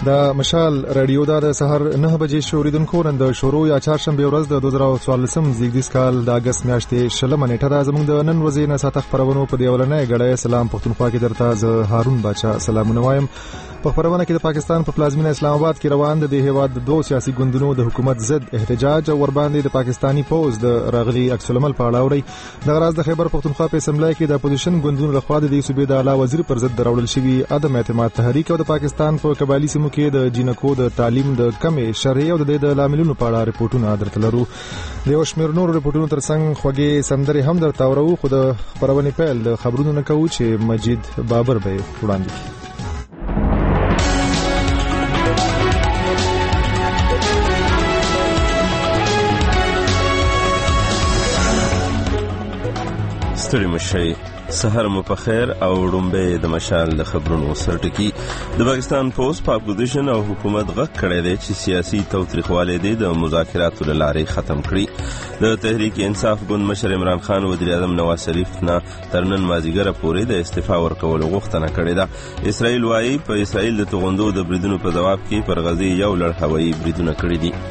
د مشال رادیو د سحر 9 بجې شوریدونکو نن د شروع یا چهارشنبه ورځ د 2014 زیږدیز کال د اگست میاشتې 16 نیټه د زموږ د نن ورځې نه ساته خبرونه په دیولنې غړې سلام پښتونخوا کې درته ز هارون بچا سلامونه وایم. په خبرونه کې د پاکستان په پلازمینه اسلام آباد کې روان د هیواد د دوه سیاسي ګوندونو د حکومت ضد احتجاج او ور باندې د پاکستانی پوز د راغلي عکس العمل په اړه اوري. د غراز د خیبر پښتونخوا په اسمبلی کې د اپوزیشن ګوندونو لخوا د صوبې د اعلی وزیر پر ضد دراوړل شوی عدم اعتماد تحریک او د پاکستان په قبایلی سیمو کې د جینکو د تعلیم د کمې شرعي او د لاملونو په اړه رپورټونه درته لرو. د یو شمېر نور رپورټونو ترڅنګ خوږې سندرې هم درته اورو، خو د خبرونې پیل د خبرونو نه کوو چې مجید بابر به وړاندې کړي. ستړي مشئ، سحر مو په خیر او ډومبه د مشال د خبرونو سرټکی. د پاکستان پوز په اپوزیشن او حکومت غږ کړی دی چې سیاسي توتریخوالی دی د مذاکراتو له لارې ختم کړي. د تحریک انصاف ګوند مشر عمران خان وزیر اعظم نواز شریف نه تر نن مازیګره پورې د استعفا ورکولو غوښتنه کړې ده. اسرائیل وايي په اسرائیل د توغندو د بریدونو په جواب کې پر غزې یو لړ هوایي بریدونه کړي دي.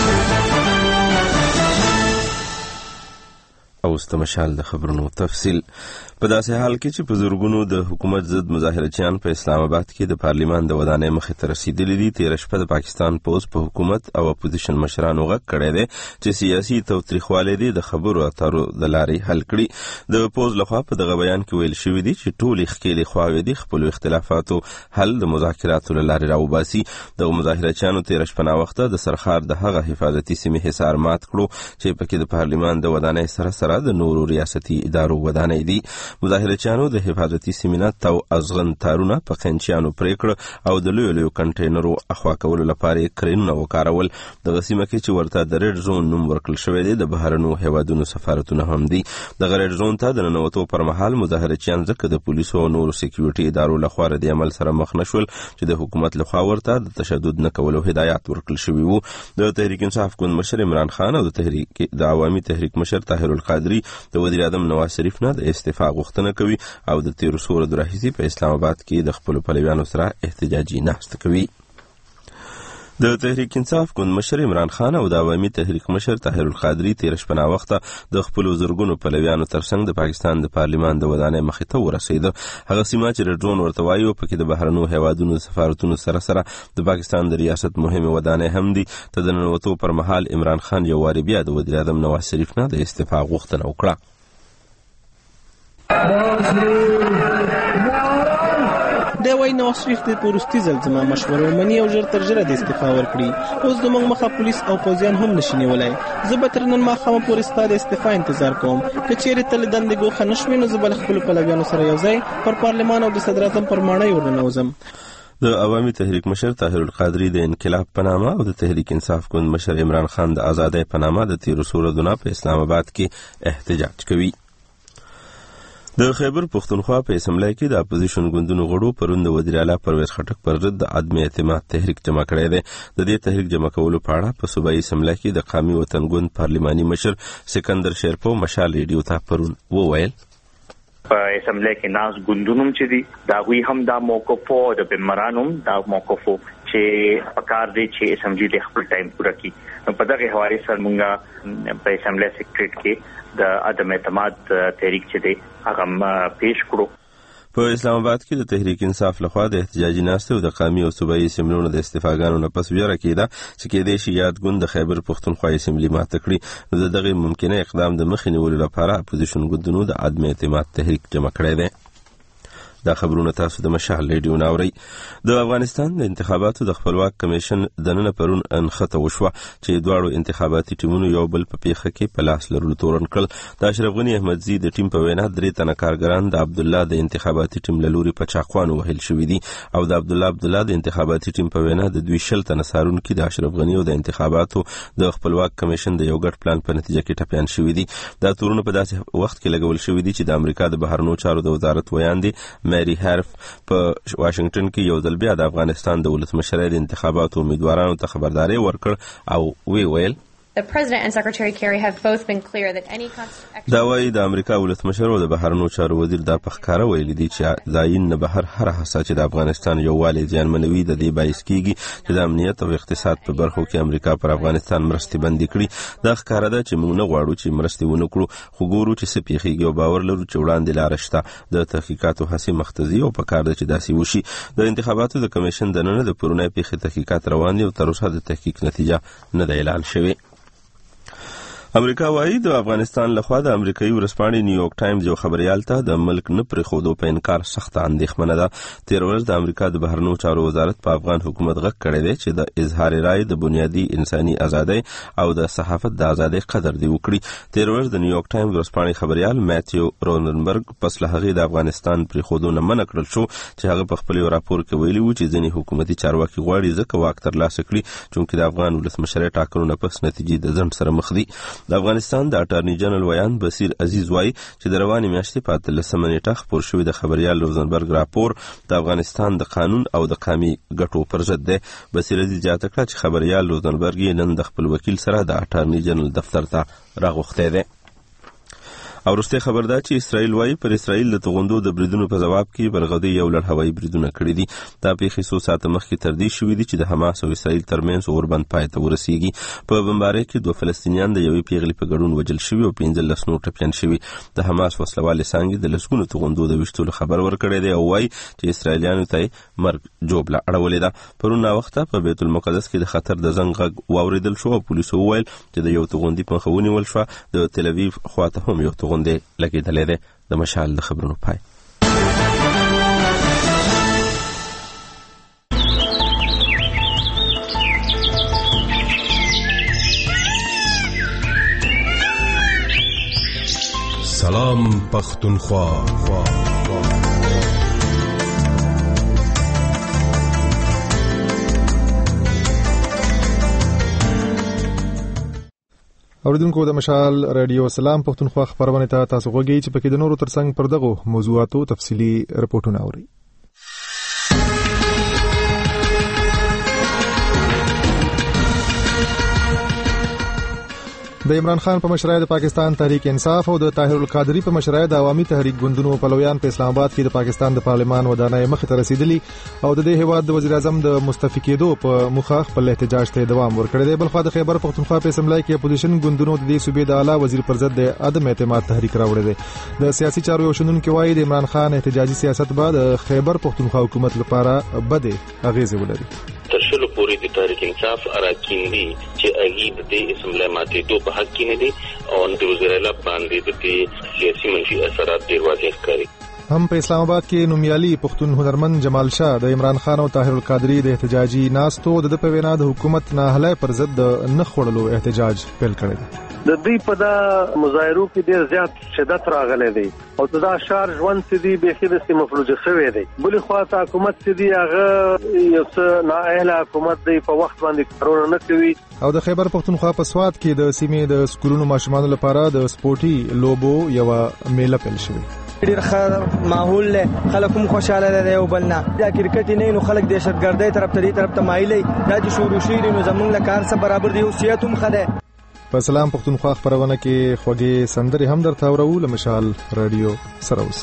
اوس د مشال د خبرونو تفصیل. په داسې حال کې چې په زورګونو د حکومت ضد مظاهرچیان په اسلام آباد کې د پارلیمان د ودانۍ مخې ته رسیدلي دي. تېره شپه د پاکستان پوز په حکومت او اپوزیشن مشرانو غږ کړی دی چې سیاسي توتریخوالی دی د خبرو اترو د لارې حل کړي. د پوز لخوا په دغه بیان کې ویل شوي دي چې ټولې ښکېلې خواوې دي خپلو اختلافاتو حل د مذاکراتو له لارې راوباسي. دغه مظاهرچیانو تېره شپه ناوخته د سرخار د هغه حفاظتي سیمې حصار مات کړو چې پکې د پارلیمان د ودانۍ سره د نورو ریاستي ادارو ودانۍ دي. مظاهرچیانو د حفاظتي سیمې تو ازغن تارونه په قنچیانو پرې کړ او د لویو لویو کنټینرو اخوا کولو لپاره یې کرینونه وکارول. دغه سیمه کې چې ورته د ریډ زون نوم ورکړل شوی دی د بهرنو هیوادونو سفارتونه هم دي. دغه ریډ زون ته د ننوتو پر مهال مظاهرچیان ځکه د پولیسو او نورو سکیورټي ادارو لخوا د عمل سره مخ نشول چې د حکومت لخوا ورته د تشدد نه کولو هدایات ورکړل شوي وو. د تحریک انصاف ګوند مشر عمران خان او د عوامي تحریک مشر طاهر القادری د وزیر اعظم نواز شریف نه د استعفا غوښتنه کوي او د 13 ورځو راهیسې په اسلام آباد کې د خپلو پلویانو سره احتجاجي ناسته کوي. د تحریک انصاف ګوند مشر عمران خان او د عوامي تحریک مشر طاهر القادری تېره شپه ناوخته د خپلو زرګونو پلویانو ترڅنګ د پاکستان د پارلیمان د ودانۍ مخې ته ورسېده. هغه سیمه چې ریډ زون ورته وایي پکې د بهرنو هیوادونو سفارتونو سره د پاکستان د ریاست مهمې ودانۍ هم دي. د ننوتو پر مهال عمران خان یو وارې بیا د وزیر اعظم نواز شریف نه د استعفا غوښتنه وکړه. دا وایي نواز شریف د پوروستي ځل زما مشوره ومني او ژر تر ژره د استعفا ورکړي. اوس زموږ مخه پولیس او پوځیان هم نشي نیولی. زه به تر نن ماښامه پورې ستا د استعفا انتظار کوم. که چیرې ته له دندې ګوښه نه شوې نو زه به له خپلو پلویانو سره یو ځای پر پارلمان او د صدراعظم پر ماڼۍ ورننوځم. د عوامي تحریک مشر طاهر القادری د انقلاب په نامه او د تحریک انصاف ګوند مشر عمران خان د ازادۍ په نامه د 13 ورځو په اسلام آباد کې احتجاج کوي. د خیبر پښتونخوا په اسمبلی کې د اپوزیشن ګوندونو غړو پرون د وزیر اعلی پرویز خټک پر ضد د عدم اعتماد تحریک جمع کړی دی. د دې تحریک جمع کولو په اړه په صوبایي اسمبلی کې د قومي وطن ګوند پارلماني مشر سکندر شیرپو مشال ریډیو ته پرون وویل په اسمبلی کې ناز ګوندونو چې دي دا وی هم دا موقف او د بمرانوم دا موقف چې پکار دی چې اسمبلی د خپل ټایم پوره کړي. په دغه حواله سره موږ په اسمبلی سیکریټریټ کې د عدم اعتماد تحریک چې دی هغه پیش کړو. په اسلام آباد کې د تحریک انصاف لخوا د احتجاجي ناستې او د قومي او صوبایي اسمبلیونو د استعفاګانو نه پس ویره کېده چې کېدای شي یاد ګوند د خیبر پښتونخوا اسمبلی ماته کړي. نو د دغه ممکنه اقدام د مخې نیولو لپاره اپوزیشن ګوندونو د عدم اعتماد تحریک جمع کړی دی. دا خبرونه تاسو د مشال ریډیو ناوري. د افغانستان د انتخاباتو د خپلواک کمیشن د نن پرون انخته وشوه چې دواړو انتخاباتي ټیمونو یو بل په پیښه کې په لاس لرلو تورن کړل. د اشرف غني احمدزي د ټیم په وینا 3 تنه کارګران د عبد الله د انتخاباتي ټیم له لوري په چاقوانو وهل شوي دي او د عبد الله د انتخاباتي ټیم په وینا د 200 تنه سارونکي د اشرف غني او د انتخاباتو د خپلواک کمیشن د یو ګډ پلان په نتیجه کې ټپيان شوي دي. دا تورونه په داسې وخت کې لګول شوي دي چې د امریکا د بهرنیو چارو د وزارت ویاندې مری هارف په واشنگټن کې یو ځل بیا د افغانستان د ولسمشرۍ د انتخاباتو امیدوارانو ته خبرداري ورکړ او وی ویل The President and Secretary Kerry have both been clear that any دا وايي د امریکا ولسمشر او د بهرنیو چارو وزیر د پخکاره ویلي دي چې داین نه بهر هر هڅه چې د افغانستان یووالي ځانمنوي د دې باعث کیږي چې د امنیت او اقتصاد په برخو کې امریکا پر افغانستان مرستې بندي کړي. دا ښکاره ده چې موږ نه غواړو چې مرستې ونه کړو، خو ګورو چې څه پیښیږي او باور لرو چې وړاندې لاره شته. د تحقیقاتو هڅې مختزي او پکار ده چې داسې وشي. د انتخاباتو د کمیشن دننه د پرونی پیښې تحقیقات روان دي او تر اوسه د تحقیق نتیجه نه ده اعلان شوې. امریکا وايي د افغانستان لخوا د امریکایي ورځپاڼې نیویارک ټایمز یو خبريال ته د ملک نه پرېښودو په انکار سخته اندېښمنه ده. تېر ورځ د امریکا د بهرنیو چارو وزارت په افغان حکومت غږ کړی دی چې د اظهار رایې د بنیادي انساني ازادۍ او د صحافت د ازادۍ قدر دی وکړي. تېر ورځ د نیویارک ټایمز ورځپاڼې خبريال ماتیو روننبرګ پس له هغې د افغانستان پرېښودو نه منع کړل شو چې هغه په خپل راپور کې ویلي و چې ځینې حکومتي چارواکي غواړي ځکه واک ترلاسه کړي چونکې د افغان ولسمشرۍ ټاکنو نه پس نتیجې د ځنډ سره مخ دي. د افغانستان د اټارنی جنرال ویان بصیر عزیز وايي چې د روانې میاشتې په 13 نیټه خپور شوی د خبريال روزنبرګ راپور د افغانستان د قانون او د قومي ګټو پر ضد دی. بصیر عزیز زیاته کړه چې خبريال روزنبرګ نن د خپل وکیل سره د اټارنی جنرال دفتر ته راغوښتی دی. او وروسته خبر ده چې اسرائیل وايي پر اسرائیل د توغندو د بریدونو په جواب کې برغدي یو لړ هوایي بریدونه کړي دي. دا پیښې څو ساعته مخکې تردید شوې دي چې د حماس او اسرائیل ترمنځ اوربند پای ته ورسیږي. په بمبارۍ کې 2 فلسطینیان د یوې پیغلې په ګډون وژل شوي او 15 نور ټپیان شوي. د حماس وسلوالې څانګې د لسګونو توغندو د ویشتلو خبر ورکړی دی او وايي چې اسرائیلیانو ته مرګ جوړه اړولې ده. پرون وخت په بیت المقدس کې د خطر د زنګ غږ واوریدل شو او پولیسو وویل چې د یو توغندي په مخه ونیول شو. د تل اویو خواته هم یو توغندي لګیدلې ده. د مشال د خبرونو پای. سلام پختونخوا. اوریدونکو د مشال رادیو سلام پختونخوا خبرونه ته تاسو غوږی چې پکې د نورو ترڅنګ پر دغه موضوعاتو تفصیلی رپورټونه اوري. د عمران خان په مشرۍ د پاکستان تحریک انصاف او د طاهر القادری په مشرۍ د عوامي تحریک ګوندونو پلویان په اسلام آباد کې د پاکستان د پارلمان ودانۍ مخې ته رسیدلی او د دې هیواد د وزیر اعظم د مستعفي کېدو په مخه خپل احتجاج ته دوام ورکړی دی. بلخو د خیبر پختونخوا په اسمبلی کې اپوزیشن ګوندونو د دې صوبې د اعلی وزیر پر ضد د عدم اعتماد تحریک راوړی دی. د سیاسي چارو یو شنونکي وایي د عمران خان احتجاجي سیاست بعد خیبر پختونخوا حکومت لپاره بده اغیزه ولري. ترشلو پوری د تحریک انصاف اراکین دي چې اغید د اسمبلی ماته دوه په حق کې نه دي او د وزیر اعلی باندې د سیاسي منفي اثرات ډیر واضح ښکاري. هم په اسلام آباد کې نومیالي پښتون هنرمند جمال شاه د عمران خان او طاهر القادری د احتجاجي ناستو د په وینا د حکومت نه هلای پر ضد نه خړلو احتجاج پیل کړی. د دې په دا مظاهرو کې ډیر زیات شدت راغلی دی او دا شار ژوند چې دی به خې د سیمه فلوجه شوی دی. بلې خواته حکومت چې دی هغه یو څه نااهله حکومت دی، په وخت باندې کارونه نه کوي. او د خیبر پختونخوا په سواد کې د سیمې د سکولونو ماشومانو لپاره د سپورټي لوبو یو میله پیل شوې. ډیر ښه ماحول له خلک هم خوشاله دي او بلنه دا کرکټ نه نو خلک د شرګردۍ طرف ته مایلي دا چې شروع شي نو زمونږ له کار سره برابر دی او سیاست هم خده. په سلام پختونخوا خبرونه کې خوږې سندرې هم درته اورو له مشال رادیو سره اوس.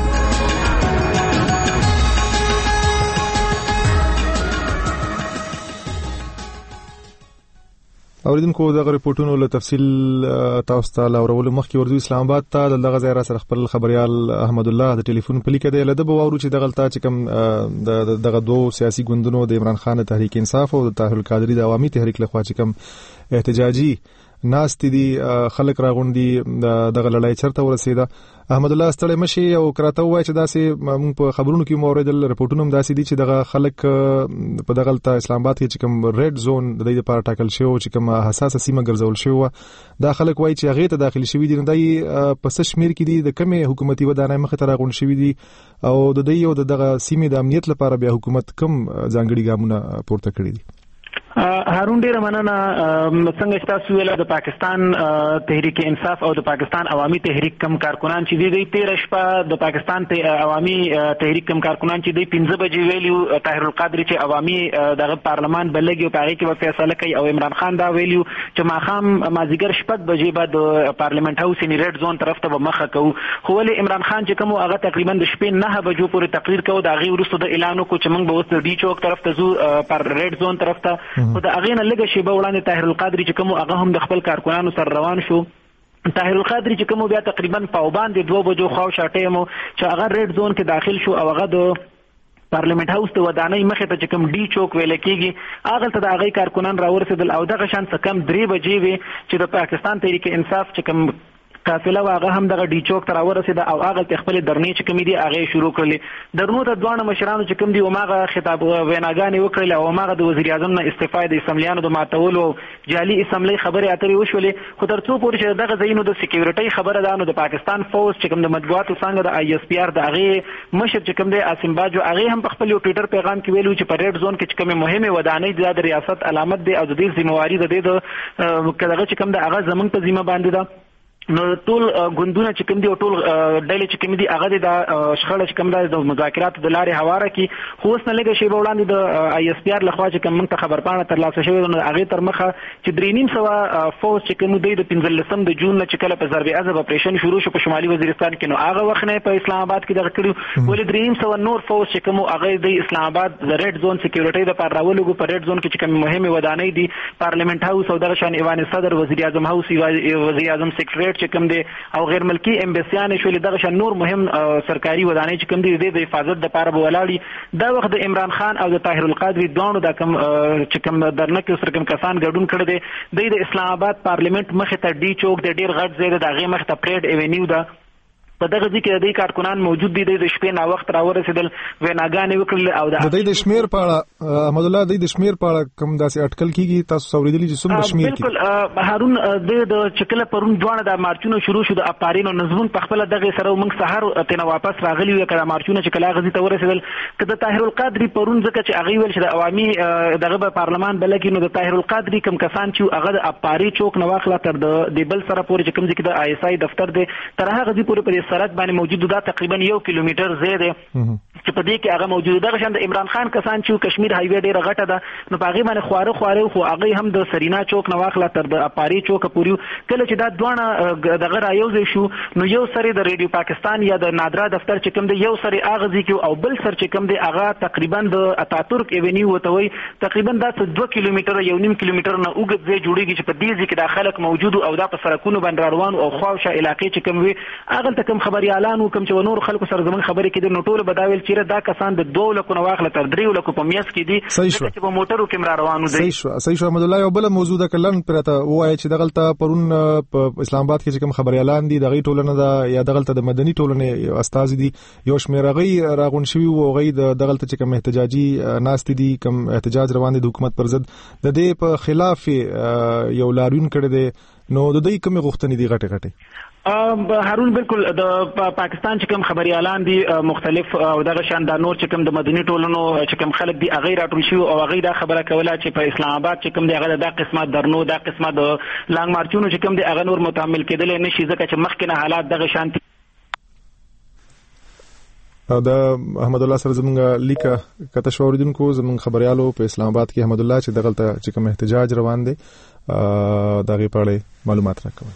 اوریدونکو دغه ریپورتونو له تفصیل تاسو ته لاورول مخکې ورځو اسلام آباد ته دغه ځای را سره خپل خبريال احمد الله د ټلیفون په لیکه دی لده به وورو چې دغه تا چې کوم دغه دوه سیاسي ګوندونو د عمران خان تحریک انصاف او د طاهر القادری د عوامي تحریک لخوا چې کوم احتجاجي ناستې دي خلک راغونډي دغه لړۍ چرته ورسېده. احمد الله ستړی مشي او کراته وای چې داسې موږ په خبرونو کې موریدل ریپورتونه هم داسې دي چې دغه خلک په دغه اسلام آباد کې چې کوم ریډ زون د دې لپاره ټاکل شوی چې کوم حساسه سیمه ګرځول شوی دا خلک وای چې هغه ته داخلي شوی دي نه دی په څه شمیر کې دي د کومه حکومتي ودانۍ مخه ته راغون شوی دي او د دې یو دغه سیمې د امنیت لپاره بیا حکومت کوم ځانګړي ګامونه پورته کړی دي. هارون ډیر مننه. څنګه تاسو ویل د پاکستان تحریک انصاف او د پاکستان عوامي تحریک کم کارکنان چې دی 13 شپه د پاکستان عوامي تحریک کم کارکنان چې دی 15 بجې ویلو طاهر القادری چې عوامي دغه پارلمان بلګي او هغه کې فیصله کوي او عمران خان دا ویلو چې ماخام مازیګر شپږ بجې بعد پارلیمنت هاوس ان ریډ زون طرف ته مخه کوو. خو ولې عمران خان چې کوم هغه تقریبا د شپې 9 بجو پورې تقریر کوي دا غي ورسته د اعلان کو چې موږ به اوس د ډي چوک طرف ته زو پر ریډ زون طرف ته خو دا غي نه لګه شی به وړاندې طاهر القادری چې کوم هغه هم د خپل کارکونانو سره روان شو. طاهر القادری چې کوم بیا تقریبا پاوبان د 2 بجو خو شاټه مو چې هغه ریډ زون کې داخل شو او هغه د پارلیمنت هاوس ته ودانۍ مخې ته چې کوم ډي چوک ویل کېږي هغه ته د هغه کارکونان راورسېدل او دغه شان څه کم 3 بجې وي چې د پاکستان تحریک انصاف چې کوم قافله واغه هم دغه ډي چوک ته راورسېده او هغه خپل درنې چې کوم دي هغه شروع کړلې. درنو ته دوه مشرانو چې کوم دي وماغه خطاب ویناګانې وکړل او ماغه د وزیر اعظم نه استعفا د اسمبلیانو د ماتولو جعلي اسمبلی خبرې اترې وشولې. خو تر څو پورې چې دغه ځینو د سکیورټي خبره ده نو د پاکستان فوج چې کوم د مطبوعاتو څنګه د آی اس پی آر د هغه مشر چې کوم دی عاصم باجو هغه هم په خپل ټوئیټر پیغام کې ویلو چې په ریډ زون کې چې کومه مهمه ودانۍ د ریاست علامت دی او د دې ذمہواری د دې کداغه چې کوم د هغه زمنګ په ذمہ باندې ده. نو ټول غوندونه چې کوم دي او ټول ډلې چې کوم دي هغه د شخړه چې کوم د مذاکراتو د لارې حواله کی خو اوس نه لګي شی وړاندې د آی اس پی آر لخوا چې کوم ته خبر پاڼه تر لاسه شوی نو هغه تر مخه چې 3.5 فوج چې کوم دی د 15 د جون نه چې کله په ضرب عزب اپریشن شروع شو په شمالي وزیرستان کې نو هغه وخت نه په اسلام آباد کې دغه کړو ولې 3.5 نور فوج چې کوم هغه د اسلام آباد د ریډ زون سکیورټي د پر راولګو په ریډ زون کې چې کوم مهمه ودانۍ دي پارلیمنت هاوس او دغه شان ایوان صدر وزیر اعظم هاوس وزیر اعظم سیکریټریټ چې کوم دی او غیر ملکی امبسیان شولې دغه شان نور مهم سرکاري ودانۍ چې کوم دي د حفاظت لپاره بولاړي. دا وخت د عمران خان او د طاهر القادری دوه د کم چې کوم درنه کې سره کوم کسان ګډون کړي دي د اسلام آباد پارلیمنت مخې ته ډي چوک د ډیر غټ ځای د هغه مخې ته پریډ ایونیو ده په دغه ځکه د کارکونان موجود دي د شپې نا وخت راورسېدل ویناګانې وکړل او د شمیر په اړه احمد الله د شمیر په اړه کوم داسې اټکل کیږي تاسو اوریدلی چې څومره شمیر کی بالکل هارون د چکله پرون دوه د مارچونو شروع شو د اپارینو نظمون په خپل دغه سره موږ سحر ته واپس راغلی و کړه مارچونه چې کله غزي ته ورسېدل کله طاهر القادری پرون ځکه چې هغه ویل چې د عوامي دغه پارلمان بلکې نو د طاهر القادری کم کسان چې هغه د اپاری چوک نو واخله تر د بل سره پورې کوم ځکه د آی اس آی دفتر دی تر هغه ځي پورې سرحد باندې موجود ده تقریبا 1 کیلومتر زیاده چې په دې کې هغه موجود ده غشن د عمران خان کسان چې کشمیر هایوی ډیره غټه ده نو په هغه باندې خواره خو هغه هم د سرینا چوک نو واخله تر د اپاری چوک پورې کله چې دا دوه دغه رايوځي شو نو یو سری د ریډیو پاکستان یا د نادرا دفتر چې کوم دی یو سری اغزي کې او بل سر چې کوم دی هغه تقریبا د اتاتورک ایونیو وتوي تقریبا دا 2 کیلومتر یو نیم کیلومتر نه اوږد ځای جوړیږي چې په دې ځکه د خلک موجود او دا په سرکونو باندې روان او خواوشه علاقې چې کوم وي هغه ته کوم خبري اعلان کوم چې نور خلکو سره زمون خبرې کېد نو ټول بداویل چې دا کسان د 2 لکو نو واخله تر 3 لکو په میاس کې دي چې په موټرو کې روانو دي. صحیح شو احمد الله یو بل موضوع د کلن پرته وایي چې دغلطه پرون په اسلام آباد کې کوم خبري اعلان دي دغه ټولنه دا یا دغلطه د مدني ټولنې استاد دي یو شمیر غي راغون شوی او غي دغلطه چې کوم احتجاجي ناست دي کوم احتجاج روان دي د حکومت پر ضد د دې په خلاف یو لاریون کړی دي نو د دې کوم غوښتنې دي غټه هارون بالکل د پاکستان چې کوم خبري اعلان دي مختلف او دغه شان د نور چې کوم د مدني ټولنو چې کوم خلک دي هغه راټول شي او هغه دا خبره کوله چې په اسلام آباد چې کوم دی هغه د قسمه درنو د قسمه د لانګ مارچونو چې کوم دی هغه نور متعامل کېدل نشي ځکه چې مخکنه حالات دغه شان او د احمد الله سره زمونږ لیکه کته شوریدونکو زمونږ خبريالو په اسلام آباد کې احمد الله چې دغلطه چې کوم احتجاج روان دي دغه په اړه معلومات راکول.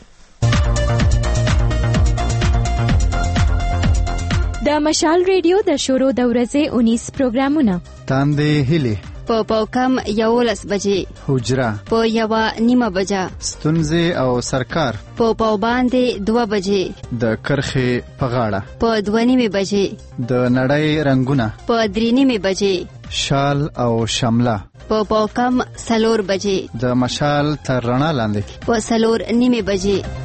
د مشال ریډیو د شروع د ورځې 19 پروګرامونه تاندې هلي په کم 11 بجې حجره په 1:30 بجه ستونزې او سرکار په باندې 2 بجې د کرخه په غاړه په 2:30 بجې د نړۍ رنگونه په 3:30 بجې شال او شمله په کم 4 بجې د مشال تر رڼا لاندې په 4:30 بجې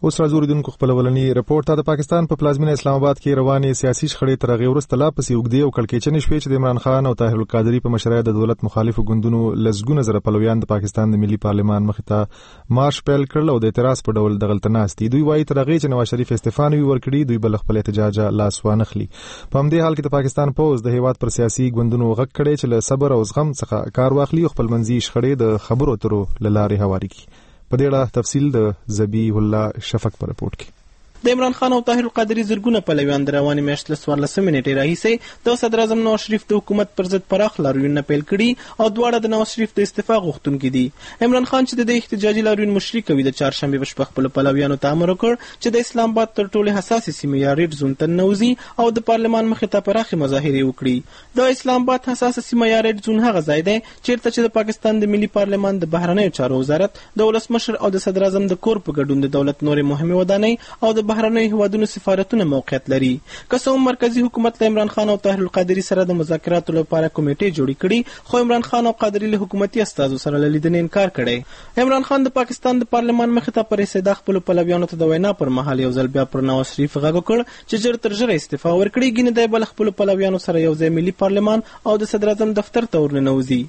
اوس راځوریدونکو خپل ولني رپورت ته د پاکستان په پلازمینه اسلام آباد کې روانې سیاسي شخړې تر هغې وروسته لا پسې اوږدې او کړکېچنې شوې چې د عمران خان او طاهر القادري په مشرۍ د دولت مخالفو ګوندونو لسګونه زره پلویان د پاکستان د ملي پارلمان مخې ته مارش پیل کړل او د اعتراض په ډول دغلته ناست دي. دوی وایي تر هغې چې نواز شریف استعفا نه وي ورکړي دوی به له خپل احتجاجه لاس وانخلي. په همدې حال کې د پاکستان پوځ د هیواد پر سیاسي ګوندونو غږ کړی چې له صبر او زغم څخه کار واخلي او خپلمنځي شخړې د خبرو اترو له لارې هواري کړي. په دې اړه تفصیل د ذبیح الله شفق په رپورټ کې. د عمران خان او طاهر القادري زرګونه پلویان د روانې میاشتې له 14 نیټې راهیسې د صدر اعظم نواز شریف د حکومت پر ضد پراخ لاریونونه پیل کړي او دواړه د نواز شریف د استعفا غوښتونکي دي. عمران خان چې د احتجاجي لاریون مشري کوي د چهارشنبې په شپه خپلو پلویانو ته امر وکړ چې د اسلام آباد تر ټولو حساسې سیمې یا ریډ زون ته ننوځي او د پارلمان مخې ته پراخې مظاهرې وکړي. د اسلام آباد حساسه سیمه یا ریډ زون هغه ځای دی چیرته چې د پاکستان د ملي پارلمان د بهرنیو چارو وزارت د ولسمشر او د صدر اعظم د کور په ګډون د دولت نورې مهمې ودانۍ او د بهرنیو هیوادونو سفارتونه موقعیت لري. که څه هم مرکزی حکومت له عمران خان او طاهر القادري سره د مذاکراتو لپاره کمیټې جوړې کړي خو عمران خان او قادري له حکومتي استازو سره له لیدنې انکار کړی. عمران خان د پاکستان د پارلمان مخې ته پر رسېدا خپلو پلویانو ته د وینا پر مهال یو ځل بیا پر نواز شریف غږ وکړ چې ژر تر ژره استعفا ورکړي ګینې دی به له خپلو پلویانو سره یو ځای ملي پارلمان او د صدر اعظم دفتر ته ورننوځي.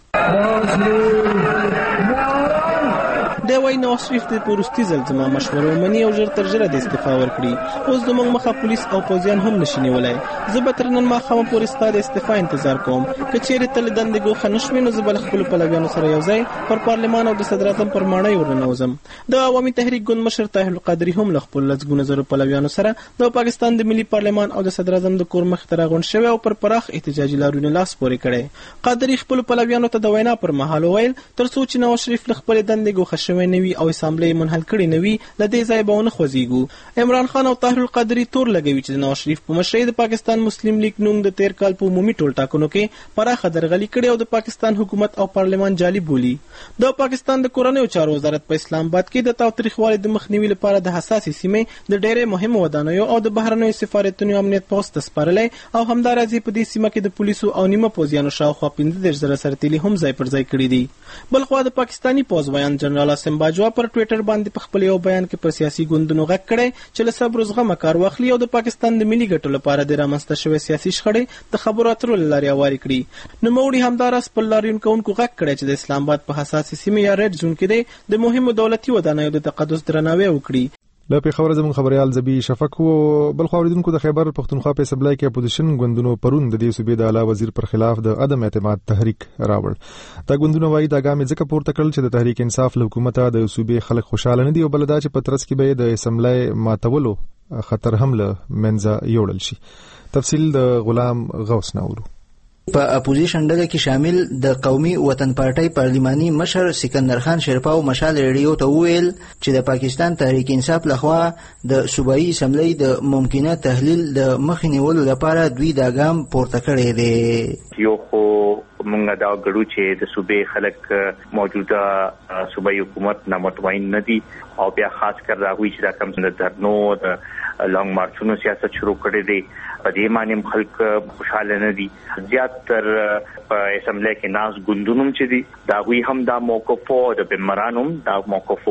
دی وایي نواز شریف د وروستي ځل زما مشوره ومني او ژر تر ژره د استعفا ورکړي. اوس زموږ مخه پولیس او پوځیان هم نشي نیولی. زه به تر نن ماښامه پورې ستا د استعفا انتظار کوم. که چیرې ته له دندې ګوښه نه شوې نو زه به له خپلو پلویانو سره یو ځای پر پارلمان او د صدر اعظم پر ماڼۍ ورننوځم. د عوامي تحریک ګوند مشر طاهر القادري هم له خپلو لسګونو زرو پلویانو سره د پاکستان د ملي پارلمان او د صدر اعظم د کور مخې ته راغونډ شوی او پر پراخ احتجاجي لاریون لاس پورې کړی. قادري خپلو پلویانو ته د وینا پر مهال وویل تر څو چې نواز شریف له خپلې دندې ګوښه شوی نه وي او اسامبلې منحل کړي نه وي له دې ځایه به ونه خوځېږو. عمران خان او طاهر القادري تور لګوي چې د نواز شریف په مشرۍ د پاکستان مسلم لیگ نوم د تیر کال په عمومي ټولټاکنو کې پراخه درغلي کړې او د پاکستان حکومت او پارلمان جعلي بولي. د پاکستان د کورنیو چارو وزارت په اسلام آباد کې د تاوتریخوالي د مخنیوي لپاره د حساسې سیمې د ډېرې مهمو ودانیو او د بهرنیو سفارتونو امنیت پوسټ ته سپارلی او همداراز په دې سیمه کې د پولیسو او نیمه پوځیانو شاوخوا 15,000 سرتیلي هم ځای پر ځای کړي دي. بلخوا د پاکستاني پوځ ویان جنرال عاصم باجوا پر ټویټر باندې په خپل یو بیان کې پر سیاسي ګوندونو غږ کړی چې له صبر او زغمه کار واخلي او د پاکستان د ملي ګټو لپاره د رامنځته شوې سیاسي شخړې د خبرو اترو له لارې هوارې کړي. نوموړي همداراز خپل لاریون کوونکو غږ کړی چې د اسلام آباد په حساسې سیمې یا ریډ زون کې دی د مهمو دولتي ودانیو د تقدس درناوی وکړي. له پیښور زموږ خبريال ذبیح شفق او بلخوا اوریدونکو د خیبر پښتونخوا په سبلای کې اپوزیشن ګوندونو پرون د دې صوبې د اعلی وزیر پر خلاف د عدم اعتماد تحریک راوړ. دا ګوندونه وایي دا ګام ځکه پورته کړل چې د تحریک انصاف له حکومت د صوبې خلک خوشاله نه دي او بل دا چې په ترڅ کې به د اسمبلای ماتولو خطر هم له منځه یوړل شي. تفصیل د غلام غوث ناولو. په اپوزیشن ډله کې شامل د قومي وطن پارټۍ پارلماني مشر سکندر خان شیرپاو مشال ریډیو ته وویل چې د پاکستان تحریک انصاف لخوا د صوبایي اسمبلی د ممکنه تحلیل د مخې نیولو لپاره دوی دا ګام پورته کړی دی. یو خو مونږ دا غړو چې د صوبې خلک موجوده صوبایي حکومت نه مطمئن نه دي او بیا خاص کر راغوي چې دا کم د درنو د لانګ مارچونو سیاست شروع کړی دی. په دې معنی خلک خوشاله نه دي. زیات تر په اسمبلی کې ناز ګوندونم چې دي دا وی هم دا موقف او د بمرانم دا موقف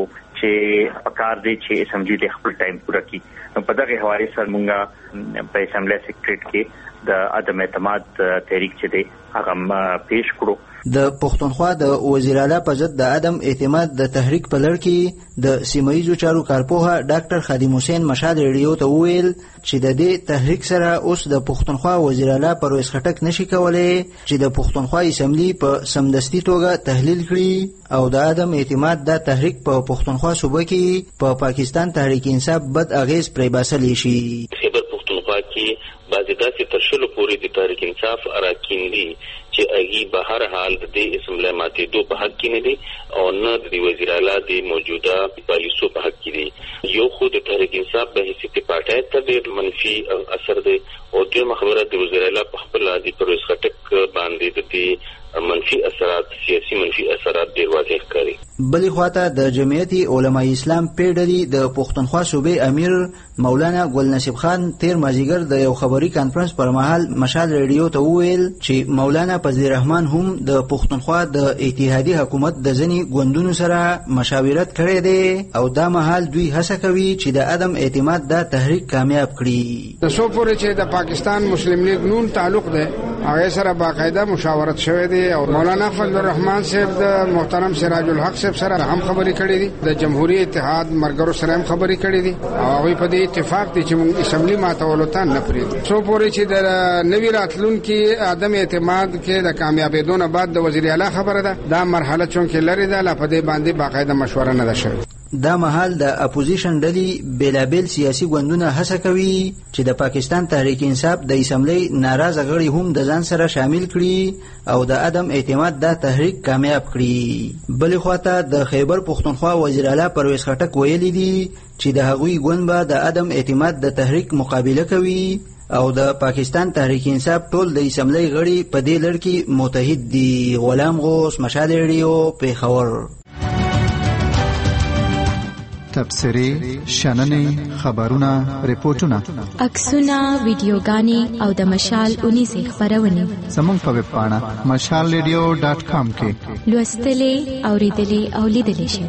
چې پکار دی چې اسمبلی د خپل ټایم پوره کړي. په دغه حواله سره مونږه په اسمبلی سیکریټریټ کې د عدم اعتماد تحریک چې دی هغه پیش کړو. د پښتونخوا د وزیر اعلی په ضد د عدم اعتماد د تحریک په لړ کې د سیمایي چارو کارپوه ډاکټر خادم حسین مشال ریډیو ته وویل چې د دې تحریک سره اوس د پښتونخوا وزیر اعلی پرویز خټک نشي کولای چې د پښتونخوا اسمبلی په سمدستي توګه تحلیل کړي او د عدم اعتماد د تحریک په پښتونخوا صوبه کې په پاکستان تحریک انصاف بد اغیز پرې باسلی شي. خیبر پښتونخوا کې بعضې داسې تر شلو پورې د تحریک انصاف اراکین دي چې هغوی به هر حال د دې اسمبلی ماتېدو په حق کې نه دي او نه د وزیر اعلی د موجوده پالیسو په حق کې دي. یو خو د تحریک انصاف په حیثیت پارټۍ ته ډېر منفي اثر دی او دویمه خبره د وزیر اعلی په خپله د پرویز خټک باندې د دې منفي اثرات سیاسي منفي اثرات ډېر واضح ښکاري. بلې خواته د جمعیت علماء اسلام پیډري د پښتونخوا صوبې امیر مولانا ګل نصیب خان تیر مازیګر د یو خبري کانفرنس پر مهال مشال ریډیو ته وویل چې مولانا فضل الرحمن هم د پښتونخوا د اتحادي حکومت د ځینې ګوندونو سره مشاورت کړی دی او دا مهال دوی هڅه کوي چې د عدم اعتماد دا تحریک کامیاب کړي. د سو پورې چې د پاکستان مسلم لیگ نون تعلق دی هغه سره باقاعده مشاورت شوه دی او مولانا فضل الرحمن صاحب د محترم سراج الحق صاحب سره هم خبرې کړې دي، د جمهوریت اتحاد مرګرو سره هم خبرې کړې دي او هغه په دې اتفاق دي چې موږ اسمبلی ماتولو ته نه پریږدو. سو پورې چې د نوی راتلونکي عدم اعتماد کې د کامیابېدو نه بعد د وزیر اعلی خبره ده، دا مرحله چون کې لري ده، لا په دې باندې باقاعده مشوره نه ده شوې. دا مهال د اپوزیشن ډلې بیلابیل سیاسي ګوندونه هڅه کوي چې د پاکستان تحریک انصاف د اسمبلی ناراضه غړي هم د ځان سره شامل کړي او د عدم اعتماد دا تحریک کامیاب کړي. بلې خواته د خیبر پښتونخوا وزیر اعلی پرویز خټک ویلي دي چې د هغوی ګوند به د عدم اعتماد د تحریک مقابله کوي او د پاکستان تحریک انصاف ټول د اسمبلی غړي په دې لړ کې متحد دي. غلام غوث، مشال ریډیو، پیښور. تبصرې، شننې، خبرونه، ریپورتونه، عکسونه، ویډیوګانې او د مشال 19 خبرونه زموږ په ویب پاڼه mashalradio.com کې لوستلې، اوریدلې او لیدلې شئ.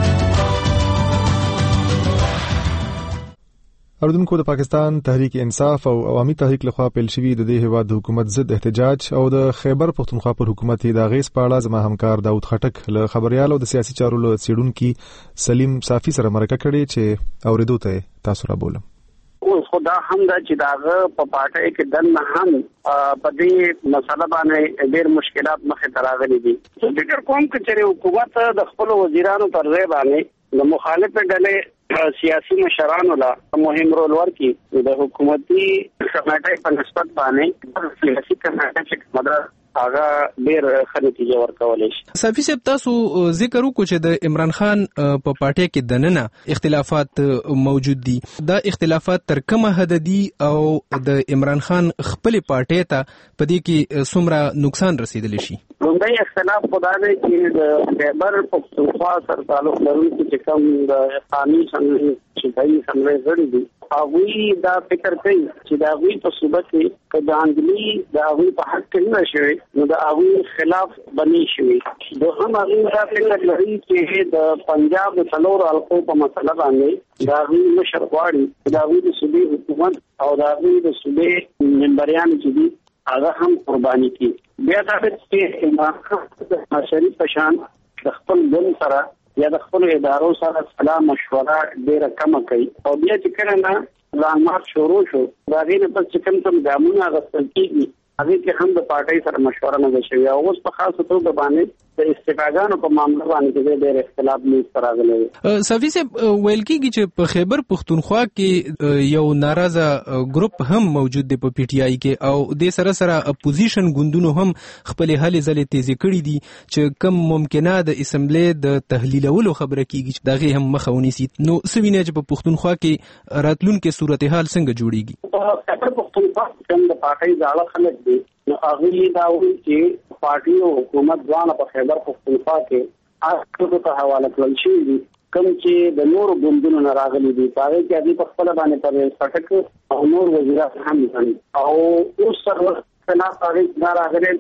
اردوونکو د پاکستان تحریک انصاف او عوامي تحریک لخوا پیل شوی د دې هیواد حکومت ضد احتجاج او د خیبر پښتونخوا پر حکومت د غیس په اړه زما همکار داود خټک له خبريال او د سیاسي چارو له سیډونکو سلیم صافي سره مرکه کړې چې اوریدو ته تاسو را بولم. اوس خدا هم دا چې داغه په پټه کې دنه هم په دې مسله باندې ډېر مشکلات مخې ته راغلي دي. فکر کوم چې حکومت د خپل وزیرانو پر ځای باندې د مخالفت ډلې سیاسي مشرانو لا مهم رول ورکړي. د حکومتي کمیټې په نسبت باندې سیاسي کمیټې چې مدرسه هغه ډېر ښه نتیجه ورکولای شي. صافي صاحب تاسو ذکر وکړو چې د عمران خان په پارټي کې دننه اختلافات موجود دي. دا اختلافات تر کومه حد دي او د عمران خان خپل پارټي ته په دې کې څومره نقصان رسیدلی شي؟ لومړی اختلاف خدای دی چې د خیبر پښتونخوا سره تعلق لرونکي چې کوم د قانوني څنګه چې دایي څنګه غړي دي هغوی دا فکر کوي چې دا هغوی په صوبه کې کدانګلی دا هغوی په حق کې نه شوي نو دا هغوی خلاف بنی شوي. دوهم هغوی دا فکر لري چې د پنجاب د څلورو حلقو په مسله باندې دا هغوی مشر غواړي دا هغوی د صوبې حکومت او دا هغوی د صوبې ممبریان چې دي هغه هم قرباني کوي. بیا دا چې عمران خان د شریف په شان د خپل ګوند سره یا د خپل ادارو سره سلام مشوره ډیره کم کوي او بیا چې کله نه لانمار شروع شو دا غیر په چې کوم ګامونه غوښتل کیږي هغه کې هم د پارټي سره مشوره نه شوی او اوس په خاصه توګه باندې د استفادهانو په معاملې باندې ډېر اختلاف نه راغلی. صافي صاحب ویل کېږي چې په خیبر پښتونخوا کې یو ناراضه ګروپ هم موجود دی په پی ټی آی کې او د سره سره اپوزیشن ګوندونو هم خپل هلې ځلې تیزې کړې دي چې کم ممکنه د اسمبلی د تحلیلولو خبره کیږي چې دغه هم مخه ونیسي. نو سوینه چې په پښتونخوا کې راتلونکو صورتحال څنګه جوړیږي؟ په خیبر پښتونخوا کې د پارټي ځاله خلک دي نو هغه دا وایي چې پارټي او حکومت ځوانه په خیبر پښتونخوا کې اخر ته حواله کړل شي کوم چې د نور ګوندونو نه راغلي دي هغه کې د خپل باندې پر فټک او نور وزیران هم دي او اوس سره خلاف هغه نه راغلي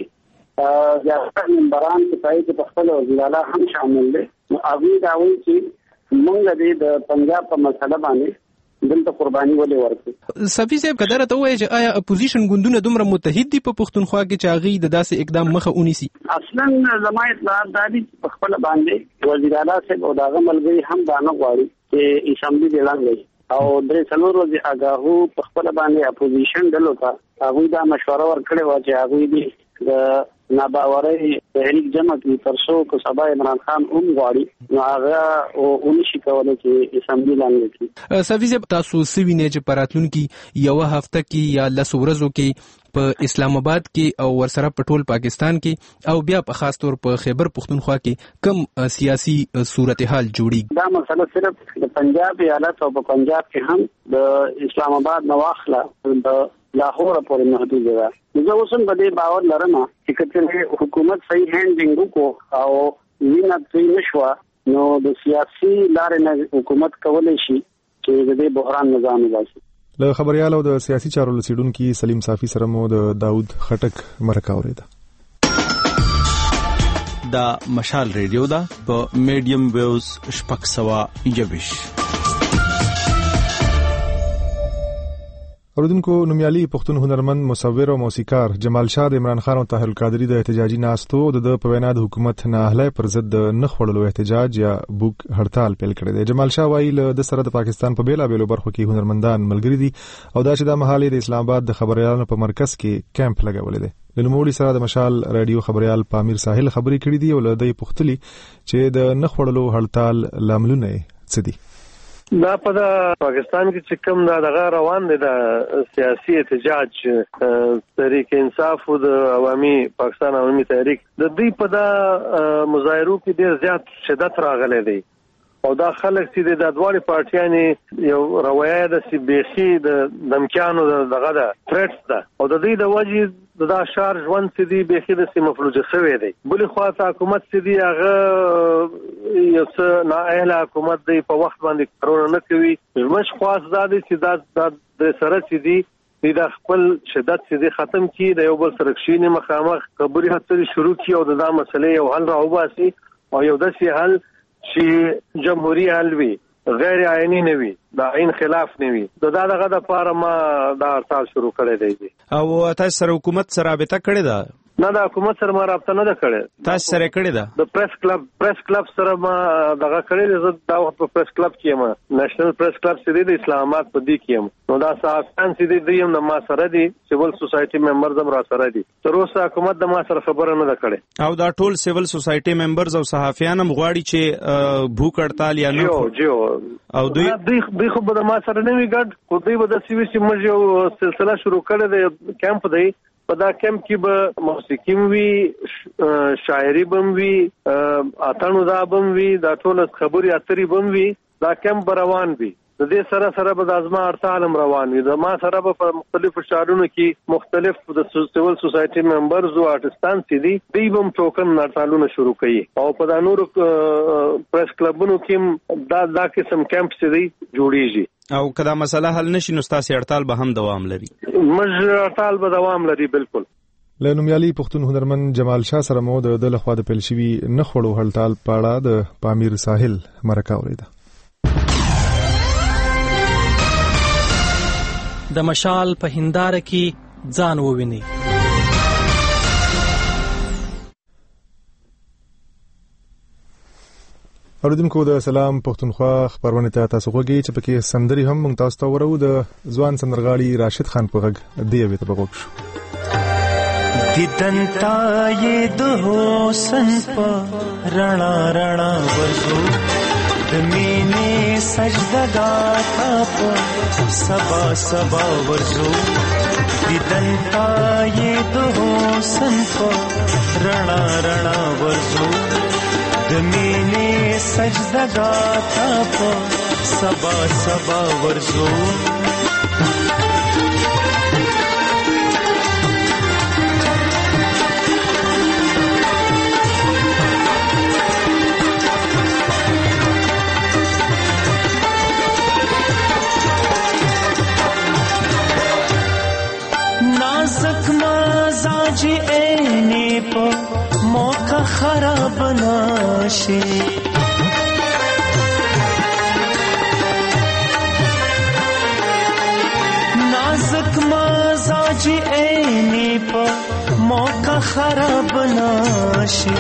چې ځکه ممبران چې په خپل وزیراله هم شامل دي نو هغه دا وایي چې موږ د پنجاب په مسله باندې دلته قرباني ولې ورکړي. صافي صاحب قدرت وایي چې آیا اپوزیشن ګوندونه دومره متحد دي په پښتونخوا کې چې هغه د داسې اقدام مخه ونیسي؟ اصلا زما اطلاعات دادي په خپل باندې وزیر اعلی صاحب او داغه ملګری هم دا نه غواړي چې اسمبلی د اعلان لري او درې څلور ورځې هغه په خپل باندې اپوزیشن ډلو ته هغه دا مشوره ورکړې و چې هغه دې د ناباورۍ تحریک جمع کی ترڅو کو سبا عمران خان غواړي نو هغه ونشي کولای چې اسمبلی لاندې کړي. صافي صاحب تاسو سوینه چې پراتلونکي یو هفته کې یا لس ورځو کې په اسلام آباد کې او ورسره په ټول پاکستان کې او بیا په خاص تور په خیبر پښتونخوا کې کم سیاسي صورتحال جوړي؟ دا مسله صرف د پنجاب ایالت او په پنجاب کې هم د اسلام آباد نواخله د لاهور پورې محدود ده. زه اوس هم په دې باور لرم چې کله حکومت صحیح هینډینګ وکړو او وینا ترې نشوه نو د سیاسي لارې نه حکومت کولی شي چې د دې بحران نظام وباسي. له خبريال او د سیاسي چارو لسیډونکو سلیم صافي سره مو د داود خټک مرکه اوریده. دا مشال ریډیو دا په میډیم ویوز شپږ سوه یویش. اوردونکو نومیالي پښتون هنرمند مصور او موسیقار جمال شاه د عمران خان او طاهر القادری د احتجاجي ناستو د په وینا د حکومت نه اهله پر ضد د نخوړلو احتجاج یا بوک هړتال پیل کړی دی. جمال شاه وایي له سره د پاکستان په بیلابېلو برخو کې هنرمندان ملګري دي او دا چې د محلي د اسلام آباد د خبريالانو په مرکز کې کیمپ لګولې دی. د نوموړي سره د مشال رادیو خبريال پامیر ساحل خبري کړې دي او له دې پوښتلي چې د نخوړلو هړتال لاملونه څه دي. دا په پاکستان کې چې کوم دغه روان دي د سیاسي احتجاج تحریک انصاف او د عوامي پاکستان عوامي تحریک د دې په د مظاهرو کې ډېر زیات شدت راغلی دی او دا خلک چې د دوه پارټیانې یو روایت د سیبيخي د دمکانو دغه د تھریټس ده او د دې د وجې دا شار ژوند چې دی بيخي د سیمه فلوجه شوی دی. بلې خوا حکومت چې دی هغه یو څه نااهله حکومت دی په وخت باندې کارونه نه کوي. زموږ خواست دا دی چې دا د سره چې دی د خپل شدت چې دی ختم کی د یو بل سره کښینې مخامخ خبرې هڅې شروع کی او دا مسلې یو حل راوباسي او یو داسې حل چې جمهوریت حل وي غیر عیني نه وي دا عین خلاف نه وي. دا دغه د پاره ما دا ارتال شروع کړی دی. او تاسو سره حکومت سره رابطه کړې ده؟ نه د حکومت سره ما رابطه نه کړې. تاسو سره کړې ده؟ د پریس کلب سره ما دغه کړې ده. دا وخت په پریس کلب کې ما نېشنل پریس کلب سره د اسلام آباد په دې کې نو دا صحافیان چې دی هم ما سره دي سیول سوسایټي ممبرز هم را سره دي. تر اوسه حکومت د ما سره خبره نه کړې. او دا ټول سیول سوسایټي ممبرز او صحافیان هم غواړي چې بوک هړتال یا نه او دوی خو به ما سره نه وی ګډ خو دوی به د سیوي چې موږ یو سلسله شروع کړې ده کیمپ دی. په دا کیمپ کې به موسیقي وي شاعري بم وي اتڼو دا بم وي دا ټول خبري اتري بم وي. دا کیمپ روان وي د دې سره سره به د ازما ارتالم روان وي. د ما سره به په مختلفو شهرونو کې مختلف د سیول سوسایټي ممبرز او آرټستان چې دي دوی هم ټوکن ارتالونه شروع کوي او په دا نورو پریس کلبونو کې دا قسم کیمپ چې دي جوړیږي. او کدا مسله حل نشي نو تاسو هړتال به هم دوام لري؟ موږ هړتال به دوام لري بالکل. له نومیالي پښتون هنرمند جمال شاه سره مو د لخوا د پیل شوی نخوړو هړتال پاړه د پامیر ساحل مرکه اوریده. د مشال په هنداره کې ځان وویني. اوردونکو د سلام پښتونخوا خبرونه ته تاسو غوږی چې پکې سندري هم موږ تاسو ته ورو د ځوان سندرغاړي راشد خان په غږ دی وی ته بغوښ دیدنتا یې د حسن په رڼا رڼا ورځو د مینې سجدګا تا په سبا سبا ورځو دیدنتا یې د حسن په رڼا رڼا ورځو د مینې سجدګا تا په سبا سبا ورځو जी ऐने पो मौका खराब नाशे नाजुक मजाजी ऐने पो मौका खराब नाशे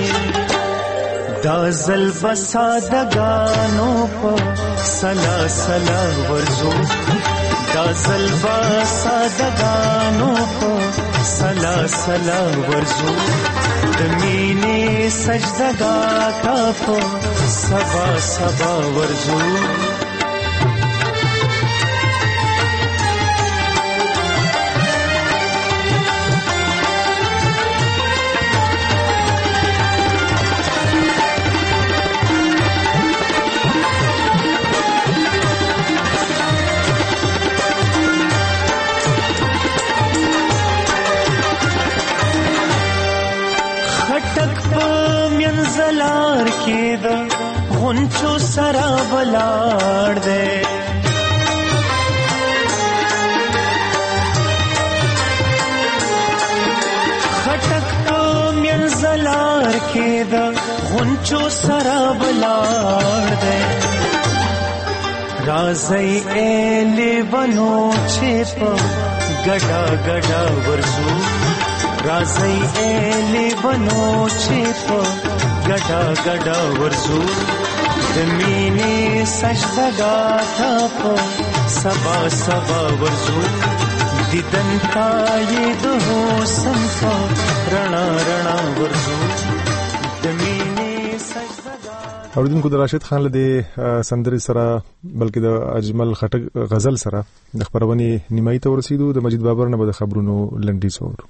दाजल बसादगानो पो सला सला वर्जो दाजल बसादगानो पो सला सला वर्जो दमीने सजदगा का पो सबा सबा वर्जो زلار کې د غونچو سره بلاړ دی خټک په منزلار کې د غونچو سره بلاړ دی رازی ایلی بنو چھے پا گڑا گڑا ورزو رازی ایلی بنو چھے پا گڑا گڑا ورزو دمینی سجدگا تھا پا سبا سبا ورزو دیدن کا یہ دو سنفا رنا رنا ورزو دمینی اوریدونکو د راشد خان له سندري سره بلکې د اجمل خټک غزل سره د خبرونې نیمایي ته ورسېدو د مجید بابر نه به د خبرونو لنډیز اورو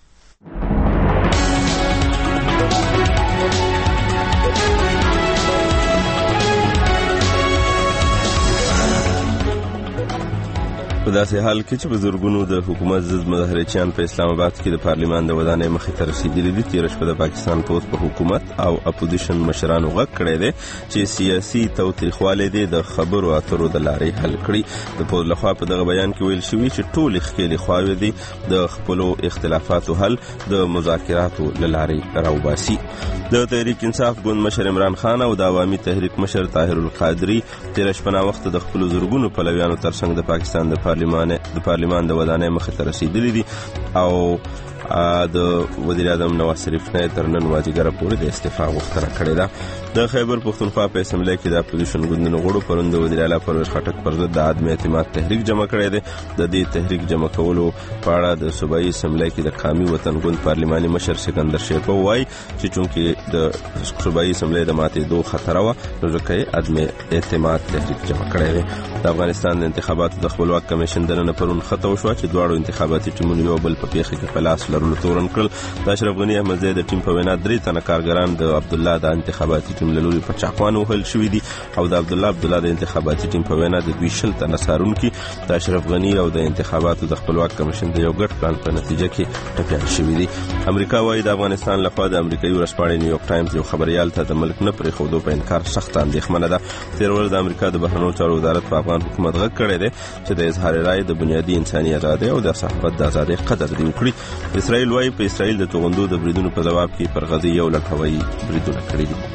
په داسې حال کې چې بزرګونو د حکومت ضد مظاهرچیان په اسلام آباد کې د پارلیمان د ودانۍ مخې ته رسیدلي دي. تېره شپه د پاکستان پوځ په حکومت او اپوزیشن مشرانو غږ کړی دی چې سیاسي تاوتریخوالی دی د خبرو اترو د لارې حل کړي. د پوځ لخوا په دغه بیان کې ویل شوي چې ټولې ښکېلې خواوې دي د خپلو اختلافاتو حل د مذاکراتو له لارې راوباسي. د تحریک انصاف ګوند مشر عمران خان او د عوامي تحریک مشر طاهر القادری تېره شپه ناوخته د خپلو زرګونو پلویانو ترڅنګ د پاکستان د پارلیمان د ودانۍ مخې ته رسیدلي دي او د وزیر اعظم نواز شریف نه تر نن مازدیګره پورې د استعفا غوښتنه کړې ده. د خیبر پښتونخوا په اسمبلی کې د اپوزیشن ګوندونو غړو پرون د وزیر اعلی پرویز خټک پر ضد د عدم اعتماد تحریک جمع کړی دی. د دې تحریک جمع کولو په اړه د صوبایي اسمبلی کې د قامي وطن ګوند پارلماني مشر سکندر شیرپو وایي چې چونکې د صوبایي اسمبلی د ماتېدو خطر وه نو ځکه یې عدم اعتماد تحریک جمع کړی دی. د افغانستان د انتخاباتو د خپلواک کمیشن دننه پرون خطه وشوه چې دواړو انتخاباتي ټیمونو یو بل په پیښه کې په لاس لرلو تورن کړل. د اشرف غني احمدزی د ټیم په وینا 3 تنه کارګران د عبدالله د انتخاباتي ټیم له لوري په چاقوان وهل شوي دي او د عبدالله د انتخاباتي ټیم په وینا د 20 تنه څارونکي د اشرف غني او د انتخاباتو د خپلواک کمیشن د یو ګډ پلان په نتیجه کې ټپیان شوي دي. امریکا وايي د افغانستان لخوا د امریکایي ورځپاڼې نیویورک ټایمز یو خبريال ته د ملک نه پرېښودو په انکار سخت اندېښمنه ده. تېر ورځ د امریکا د بهرنیو چارو وزارت په افغان حکومت غږ کړی دی چې د اظهار رایې د بنیادي انساني ازادۍ او د صحافت د ازادۍ قدر دې وکړي. اسرائیل وايي په اسرائیل د توغندو د بریدونو په جواب کې پر غزه یو لړ هوایي بریدونه کړي دي.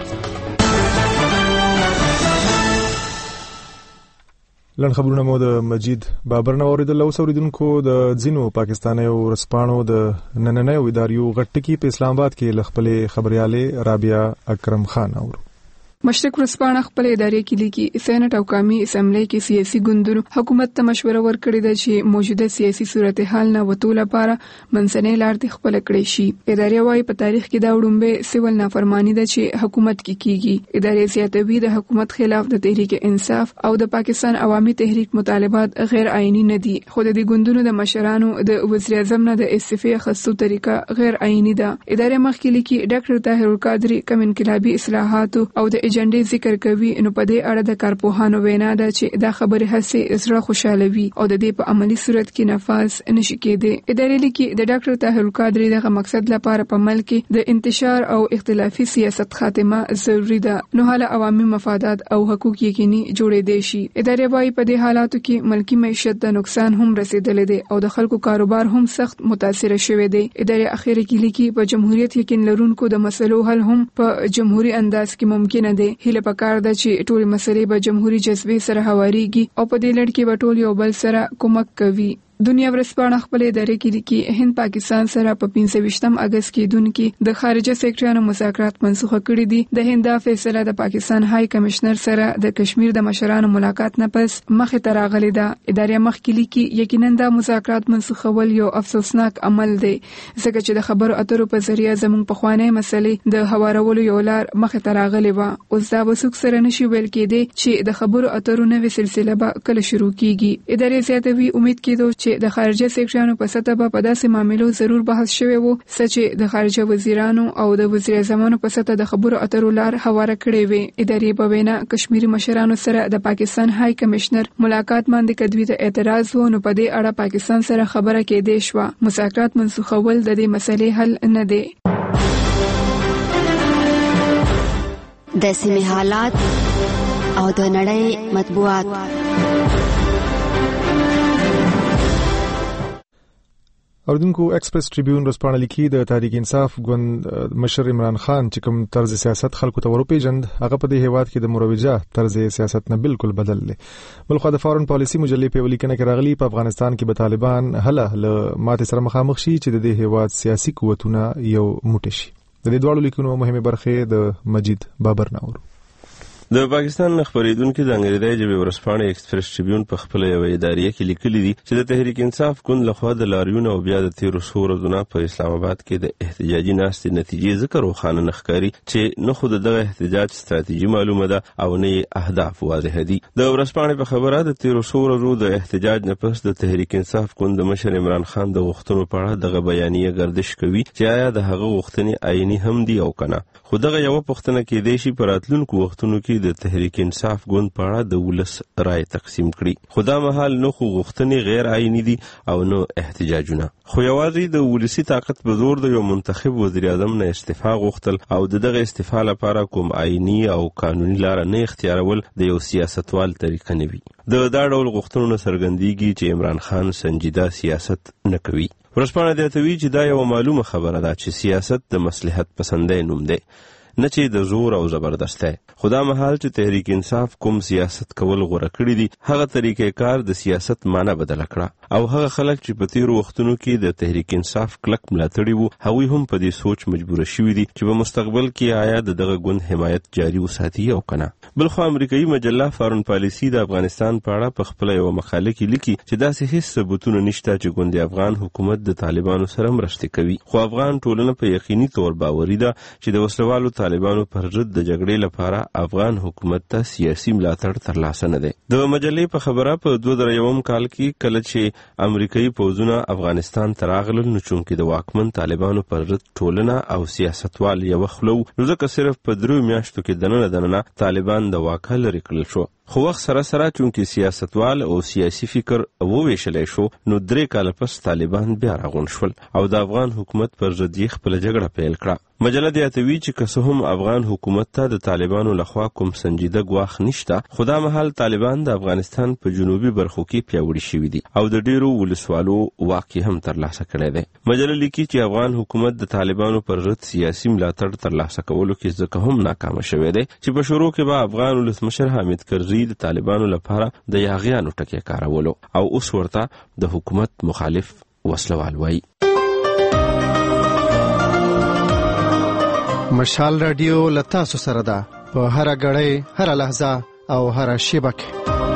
لن خبرونه مو د مجید بابر نه اوریدل. او اوریدونکو د ځینو پاکستاني ورځپاڼو د نننیو اداریو غټکی په اسلام آباد کې لخپل خبرياله رابعه اکرم خان اورو. مشرق ورځپاڼه خپل ادارې کې لیکي سېنات او قومي اسمبلی کې سیاسي ګوندونو حکومت ته مشوره ورکړې ده چې موجوده سیاسي صورتحال نه وټول لپاره منځنۍ لار خپل کړې شي. ادارې وايي په تاریخ کې دا وړاندې سیول نافرمانی ده چې حکومت کې کیږي. ادارې زیاتوي د حکومت خلاف د تحریک انصاف او د پاکستان عوامي تحریک مطالبات غیر آئینی نه دي. خو د ګوندونو د مشرانو د وزیر اعظم نه د استعفا اخیستو طریقه غیر آئینی ده. ادارې مخکې لیکي ډاکټر طاهر القادری کوم انقلابي اصلاحات او د ایجنډې ذکر کوي نو په دې اړه د کارپوهانو وینا ده چې دا خبره هڅه زړه خوشالوي او د دې په عملی صورت کې نفاذ نشي کېدی. ادارې لیکي د ډاکټر طاهر القادری دغه مقصد لپاره په ملک کې د انتشار او اختلافي سیاست خاتمه ضروری ده نو حالا عوامي مفادات او حقوق یقیني جوړې دي شي. ادارې وايي په دې حالاتو کې ملکی معیشت د نقصان هم رسیدلې ده او د خلکو کاروبار هم سخت متاثر شوی دی. ادارې اخیری کې لیکي په جمهوریت یقین لرونکو د مسلو حل هم په جمهوریت انداز کې ممکن دی. هله پکار ده چې ټول مسلې به جمهوریت جذبې سره هواريږي او په دې لړ کې به ټول یو بل سره کومک کوي. دنیا ورځپاڼه خپل ادارې کې لیکي هند پاکستان سره په 25 اگست کې دونکو د خارجه سیکټریانو مذاکرات منسوخ کړي دي. د هند فیصله د پاکستان های کمشنر سره د کشمیر د مشرانو ملاقات نه پس مخه ته راغلي ده. ادارې مخکې لیکي یقینا د مذاکرات منسوخول یو افسوسناک عمل دی ځکه چې د خبرو اترو په ذریعہ زموږ په خوانې مسلې د هوارولو یو لار مخه ته راغلي و. اوس دا وسوک سره نشي ویل کېدی چې د خبرو اترو نوې سلسله به کله شروع کیږي. ادارې زیاتوي امید کېدو چې د خارجه سیکټریانو په سطح په داسې معاملو ضرور بحث شوی وو چې د خارجه وزیرانو او د وزیر اعظمانو په سطح د خبرو اترو لار هواره کړې وي. ادارې په وینا کشمیری مشرانو سره د پاکستان های کمشنر ملاقات باندې کدوې ته اعتراض و نو په دې اړه پاکستان سره خبره کېدې شو. مذاکرات منسوخول د دې مسلې حل نه دی. د سیمې حالات او د نړۍ مطبوعات. اوردونکو ایکسپریس ټریبیون ورځپاڼه لیکي د تحریک انصاف ګوند مشر عمران خان چې کوم طرز سیاست خلکو ته ورپېژند هغه په دې هیواد کې د مروجه طرز سیاست نه بالکل بدل لې. بلخو د فارن پالیسی مجلې په ولیکنه کې راغلي په افغانستان کې به طالبان هله له ماته سره مخامخ شي چې د دې هیواد سیاسي قوتونه یو موټی شي. د دې دواړو لیکونو مهمه برخه د مجید بابر ناور. د پاکستان خبرېدونکو د انګریزي ژبې ورځپاڼې ایکسپریس ټریبیون په خپل یو اداریه کې لیکلي دي چې د تحریک انصاف ګوند لخوا د لاریون او بیا د 13 ورځې په اسلام آباد کې د احتجاجي ناستې نتیجې ذکر وخانه نخکاری چې نه خود دغه احتجاج ستراتیژي معلومه ده او نه اهداف واضح دي. د ورځپاڼې په خبره د 13 ورځې د احتجاج نه پس د تحریک انصاف ګوند مشر عمران خان د غوښتنو په اړه دغه بیانیه گردش کوي چې آیا د هغه غوښتنې عیني هم دي او کنه. خو دغه یو پوښتنه کې دی چې په راتلونکو وختونو کې د تحریک انصاف ګوند په اړه د ولس رائے تقسیم کړي. خو دا مهال نو خو غوښتنې غیر عیني دي او نو احتجاجونه. خو یوازې د ولسی طاقت په زور د یو منتخب وزیر اعظم نه استعفا غوښتل او دغه استعفا لپاره کوم عیني او قانوني لار نه اختیارول د یو سیاستوال طریقه نه وي. دا ډول غوښتنو سرګندېږي چې عمران خان سنجیده سیاست نه کوي. ورځپاڼه د توی چې دا یو معلومه خبره ده چې سیاست د مصلحت پسندۍ نوم دی نه چې د زور او زبردستۍ. خدا محال چې تحریک انصاف کوم سیاست کول غوړه کړی دي هغه طریقې کار د سیاست معنی بدل کړه او هغه خلک چې په تیر وختونو کې د تحریک انصاف کلک ملاتړي وو هغوی هم په دې سوچ مجبور شوي دي چې په مستقبل کې آیا دغه ګوند حمایت جاری وساتي او کنه. بلخو امریکایي مجله فارن پالیسی د افغانستان په اړه په خپل یو مقاله کې لیکي چې داسې هیڅ ثبوتونه نشته چې ګوند افغان حکومت د طالبانو سره مرسته کوي. خو افغان ټولنه په یقیني تور باوري ده چې د وسلوالو طالبانو پر ضد د جګړې لپاره افغان حکومت ته سیاسي ملاتړ ترلاسه نه دی. د مجلې په خبره په 2001 کال کې کله چې امریکایي پوځونه افغانستان ته راغلل نو چونکې د واکمن طالبانو پر ضد ټولنه او سیاستوال یو خلو نو ځکه صرف په 3 میاشتو کې دننه طالبان د واکه لري کړل شو. خو وخت سره چونکې سیاستوال او سیاسي فکر وویشلای شو نو 3 کال پس طالبان بیا راغون شول او د افغان حکومت پر ضد یې خپل جګړه پیل کړه. مجله د اتوی چې که هم افغان حکومت ته د طالبانو لخوا کوم سنجیده ګواښ نشته خو دا مهال طالبان د افغانستان په جنوبي برخو کې پیاوړي شوي دي او د ډیرو ولسوالو واک هم ترلاسه کړی دی. مجله لیکي چې افغان حکومت د طالبانو پر ضد سیاسي ملاتړ ترلاسه کولو کې ځکه هم ناکام شوی دی چې په شروع کې به افغان ولسمشر حامد کرزي د طالبانو لپاره د یاغیانو ټکی کارولو او اوس ورته د حکومت مخالف وسلوال وایي. مشال رادیو لتاسو سره ده په هر غړې هر لحظه او هر شبکه.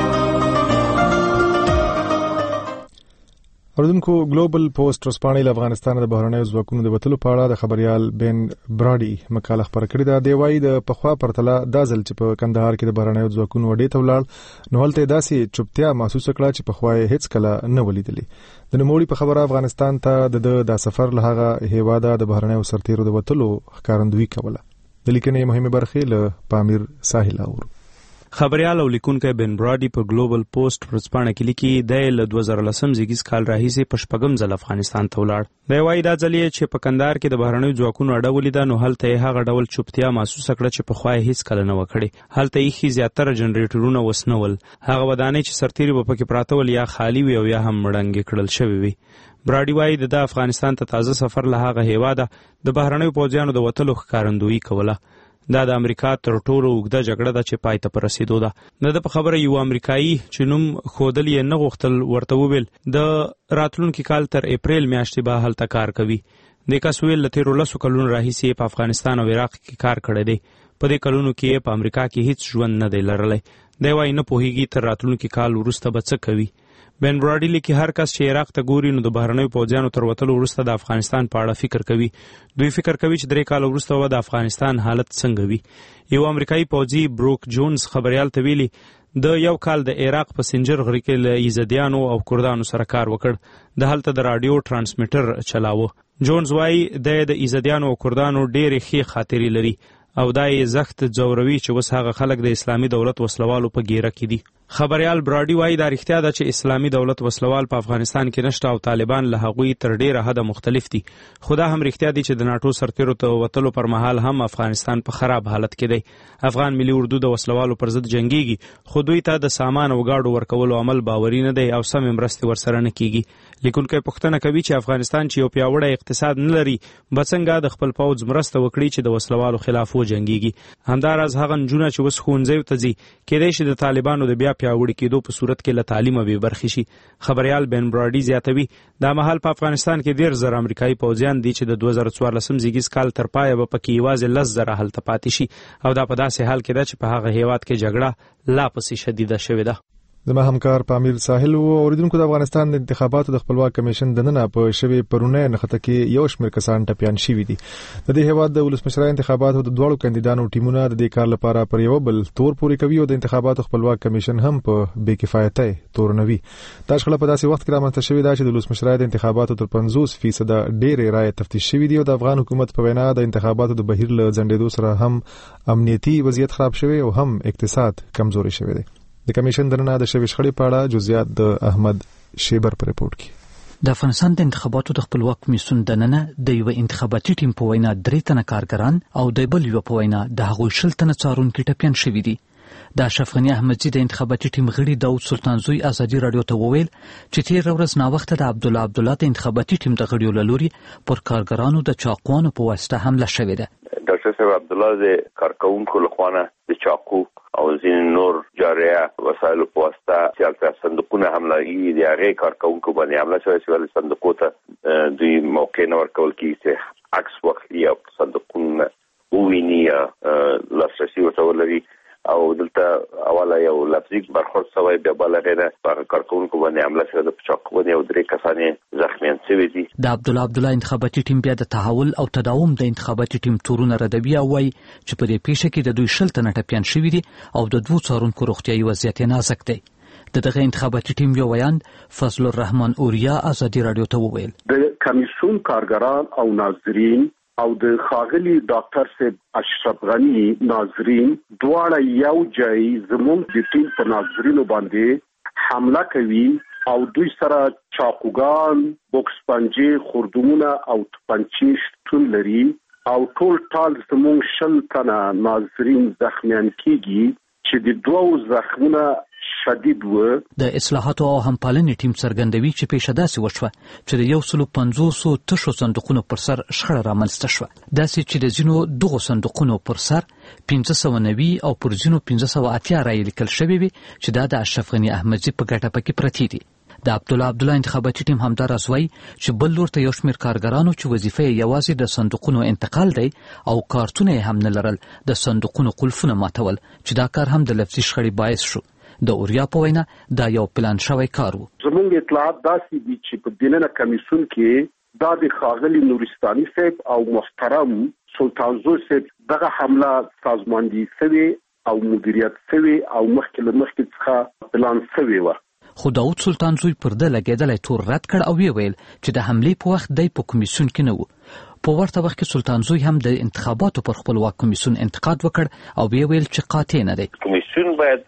اوردونکو ګلوبل پوسټ ورځپاڼې له افغانستان د بهرنیو ځواکونو د وتلو په اړه د خبريال بن براډي مقاله خبره کړې ده. دی وايي د پخوا پرتله دا ځل چې په کندهار کې د بهرنیو ځواکونو وډې ته ولاړ نو هلته داسې چوپتیا محسوس کړه چې پخوا هیڅ کله نه ولیدلې. د نوموړي په خبره افغانستان ته د سفر له هغه هیواده د بهرنیو سرتیرو د وتلو ښکارندویي کوله. د لیکنې مهمه برخه له پامیر ساحل اور. خبريال او لیکونکو بن براډي په ګلوبل پوسټ ورځپاڼه کې لیکي د 2013 زیږیز کال راهیسې په شپږم ځل افغانستان ته ولاړ. دی وايي دا ځل چې په کندهار کې د بهرنیو ځواکونو اډه ولیده نو هلته هغه ډول چوپتیا محسوس کړه چې په خوای هیڅ کله نه وکړي. هلته یې زیاتره جنریټرونه وسنول هغه ودانې چې سرتیري په کې پراته ول یا خالی وي او یا هم مړنګ کړل شوی وي. براډي وايي د افغانستان ته تازه سفر له هغه هیواده د بهرنیو پوځیانو د وتلو ښکارندویي کوله. دا د امریکا تر ټولو اوږده جګړه ده چې پای ته په رسیدو ده. د په خبره یو امریکایي چې نوم ښودل یې نه غوښتل ورته وویل د راتلونکي کال تر اپریل میاشتې به هلته کار کوي. د کس ویل له 13 کلونو راهیسې په افغانستان او عراق کې کار کړی دی. په دې کلونو کې په امریکا کې هیڅ ژوند نه دی لرلی. دی وايي نه پوهیږي تر راتلونکي کال وروسته به څه کوي. بن براډي لیکي هر کس چې عراق ته ګوري نو د بهرنیو پوځیانو تر وتلو وروسته د افغانستان په اړه فکر کوي. دوی فکر کوي چې 3 کال وروسته به د افغانستان حالت څنګه وي. یو امریکایي پوځي بروک جونز خبريال ته ویلي د یو کال د عراق په سنجر غري کې له یزدیانو او کردانو سره کار وکړ. د هلته د رادیو ترانسمیټر چلاوه. جونز وايي د یزدیانو او کردانو ډېرې ښې خاطرې لري او دا یې زخت ځوروي چې اوس هغه خلک د اسلامي دولت وسلوالو په ګیره کې دي. خبریال براډي وایي دا رښتیا ده چې اسلامي دولت وسلوال په افغانستان کې نشته او طالبان له هغوی تر ډیره حده مختلف دي. خو دا هم رښتیا دي چې د ناټو سرتیرو ته وتلو پر مهال هم افغانستان په خراب حالت کې دی. افغان ملي اردو د وسلوالو پر ضد جنګيږي، خو دوی ته د سامان او گاډو ورکولو عمل باوري نه دی او سمې مرستې ورسره نه کیږي. لیکونکی پوښتنه کوي چې افغانستان چې یو پیاوړی اقتصاد نه لري به څنګه د خپل پوځ مرسته وکړي چې د وسلوالو خلاف وجنګيږي. همداراز هغه نجونه چې اوس ښوونځیو ته ځي کېدای شي د طالبانو د بیا پیاوړي کېدو په صورت کې له تعلیمه بې برخې شي. خبریال بن براډي زیاتوي دا مهال په افغانستان کې 1,000 امریکایي پوځیان دي چې د 2014 زیږیز کال تر پایه به پکې یوازې 10,000 هلته پاتې شي او دا په داسې حال کې ده چې په هغه هیواد کې جګړه لا پسې شدیده شوې ده. زما همکار پامیر ساحل او اوریدونکو د افغانستان د انتخاباتو د خپلواک کمیشن د نن په شوي پرونه نخته کې یو شمېر کسان ټپيان شوي دي. د دې هیواد د ولسمشرۍ انتخاباتو د دوړو کاندیدانو ټیمونه د دې کار لپاره پر یو بل تور پوري کوي او د انتخاباتو خپلواک کمیشن هم په بې کفایتۍ تورنوي. دا شخړه په داسې وخت کې رامنځته شوې ده چې د ولسمشرۍ د انتخاباتو تر 50% ډېرې رایې تفتیش شوې دي او د افغان حکومت په وینا د انتخاباتو د بهیر له ځنډېدو سره هم امنیتي وضعیت خراب شوی او هم اقتصاد کمزوري شوی دی. د کمیشن درنه د شوي شخړې په اړه جزئیات د احمد شیبر په ریپورت کې. د افغانستان د انتخاباتو د خپلواک کمیسیون د نن د یو انتخاباتي ټیم په وینا 3 تنه کارګران او د بل یو په وینا د هغوی 10 تنه څارونکي ټپيان شوي دي. د اشرف غنی احمدزي د انتخاباتي ټیم غړي داود سلطانزوی ازادي رادیو ته وویل چې تیر ورځ نا وخت د عبدالله د انتخاباتي ټیم د غړیو لوري پر کارګرانو د چاقوانو په واسطه حمله شوې ده. ډاکټر صاحب عبدالله د کارکونکو لخوانه د چاقو او ځین نور جاریه وسایل په واسطه چې صندوقونه حمله یې د هغه کارکونکو باندې حمله شوې چې صندوقو ته دوی موقع نه ورکول کیږي چې عکس وخت یا صندوقونه وویني لاسرسي ورته او دلته اوله یو لفظي برخورد شوی بیا بل غیره په کارکونکو باندې حمله شوې د چاقو باندې او 3 کسانې زخمیان شوي دي. د عبدالله انتخاباتي ټیم بیا د تحول او تداوم د انتخاباتي ټیم تورونه ردوي او وايي چې په دې پیښه کې د دوی 10 تنه ټپيان شوي دي او د 2 څارونکو روغتيایي وضعیت نازک دی. دغه انتخاباتي ټیم یو ویاند فضل الرحمن اوریا ازادي رادیو ته وویل د کمیسیون کارګران او ناظرین او د خاغلی ډاکټر صاحب اشرف غنی ناظرین دواړه یو ځای زموږ د ټیم په ناظرینو باندې حمله کوي او دوی سره چاقوګان، بوکس پنجې، خردومونه او توپنچې شتون لري او ټول ټال زموږ 10 تنه ناظرین زخمیان کیږي چې د 2 زخمونه شدید و. د اصلاحاتو او همپالنې ټیم څرګندوي چې پیښه داسې وشوه چې د 150 تشو صندوقونو پر سر شخړه رامنځته شوه. داسې چې د ځینو دغو صندوقونو پر سر 590 او پر ځینو 580 رایې لیکل شوې وي چې دا د اشرف غنی احمدزي په ګټه پکې پرتې دي. د عبدالله انتخاباتي ټیم همداراز وایي چې بل لور ته یو شمېر کارګرانو چې وظیفه یې یوازې د صندوقونو انتقال دی او کارتونه یې هم نه لرل د صندوقونو قلفونه ماتول چې دا کار هم د لفظي شخړې باعث شو. د اوریا په وینا دا یو پلان شوی کار و. زموږ اطلاعات داسې دي چې په دننه کمیسیون کې دا د خاغلی نورستاني صاحب او محترم سلطانزوی صاحب دغه حمله سازماندهي شوی او مدیریت شوی او مخکې څخه پلان شوی و. خو داود سلطانزوی پر ده لګېدلی تور رد کړ او ویل چې د حملې په وخت دی په کمیسیون کې نه و. په ورته وخت کې سلطانزوی هم د انتخاباتو پر خپلواک کمیسیون انتقاد وکړ او ویل چې قاطع نه دی. کمیسیون باید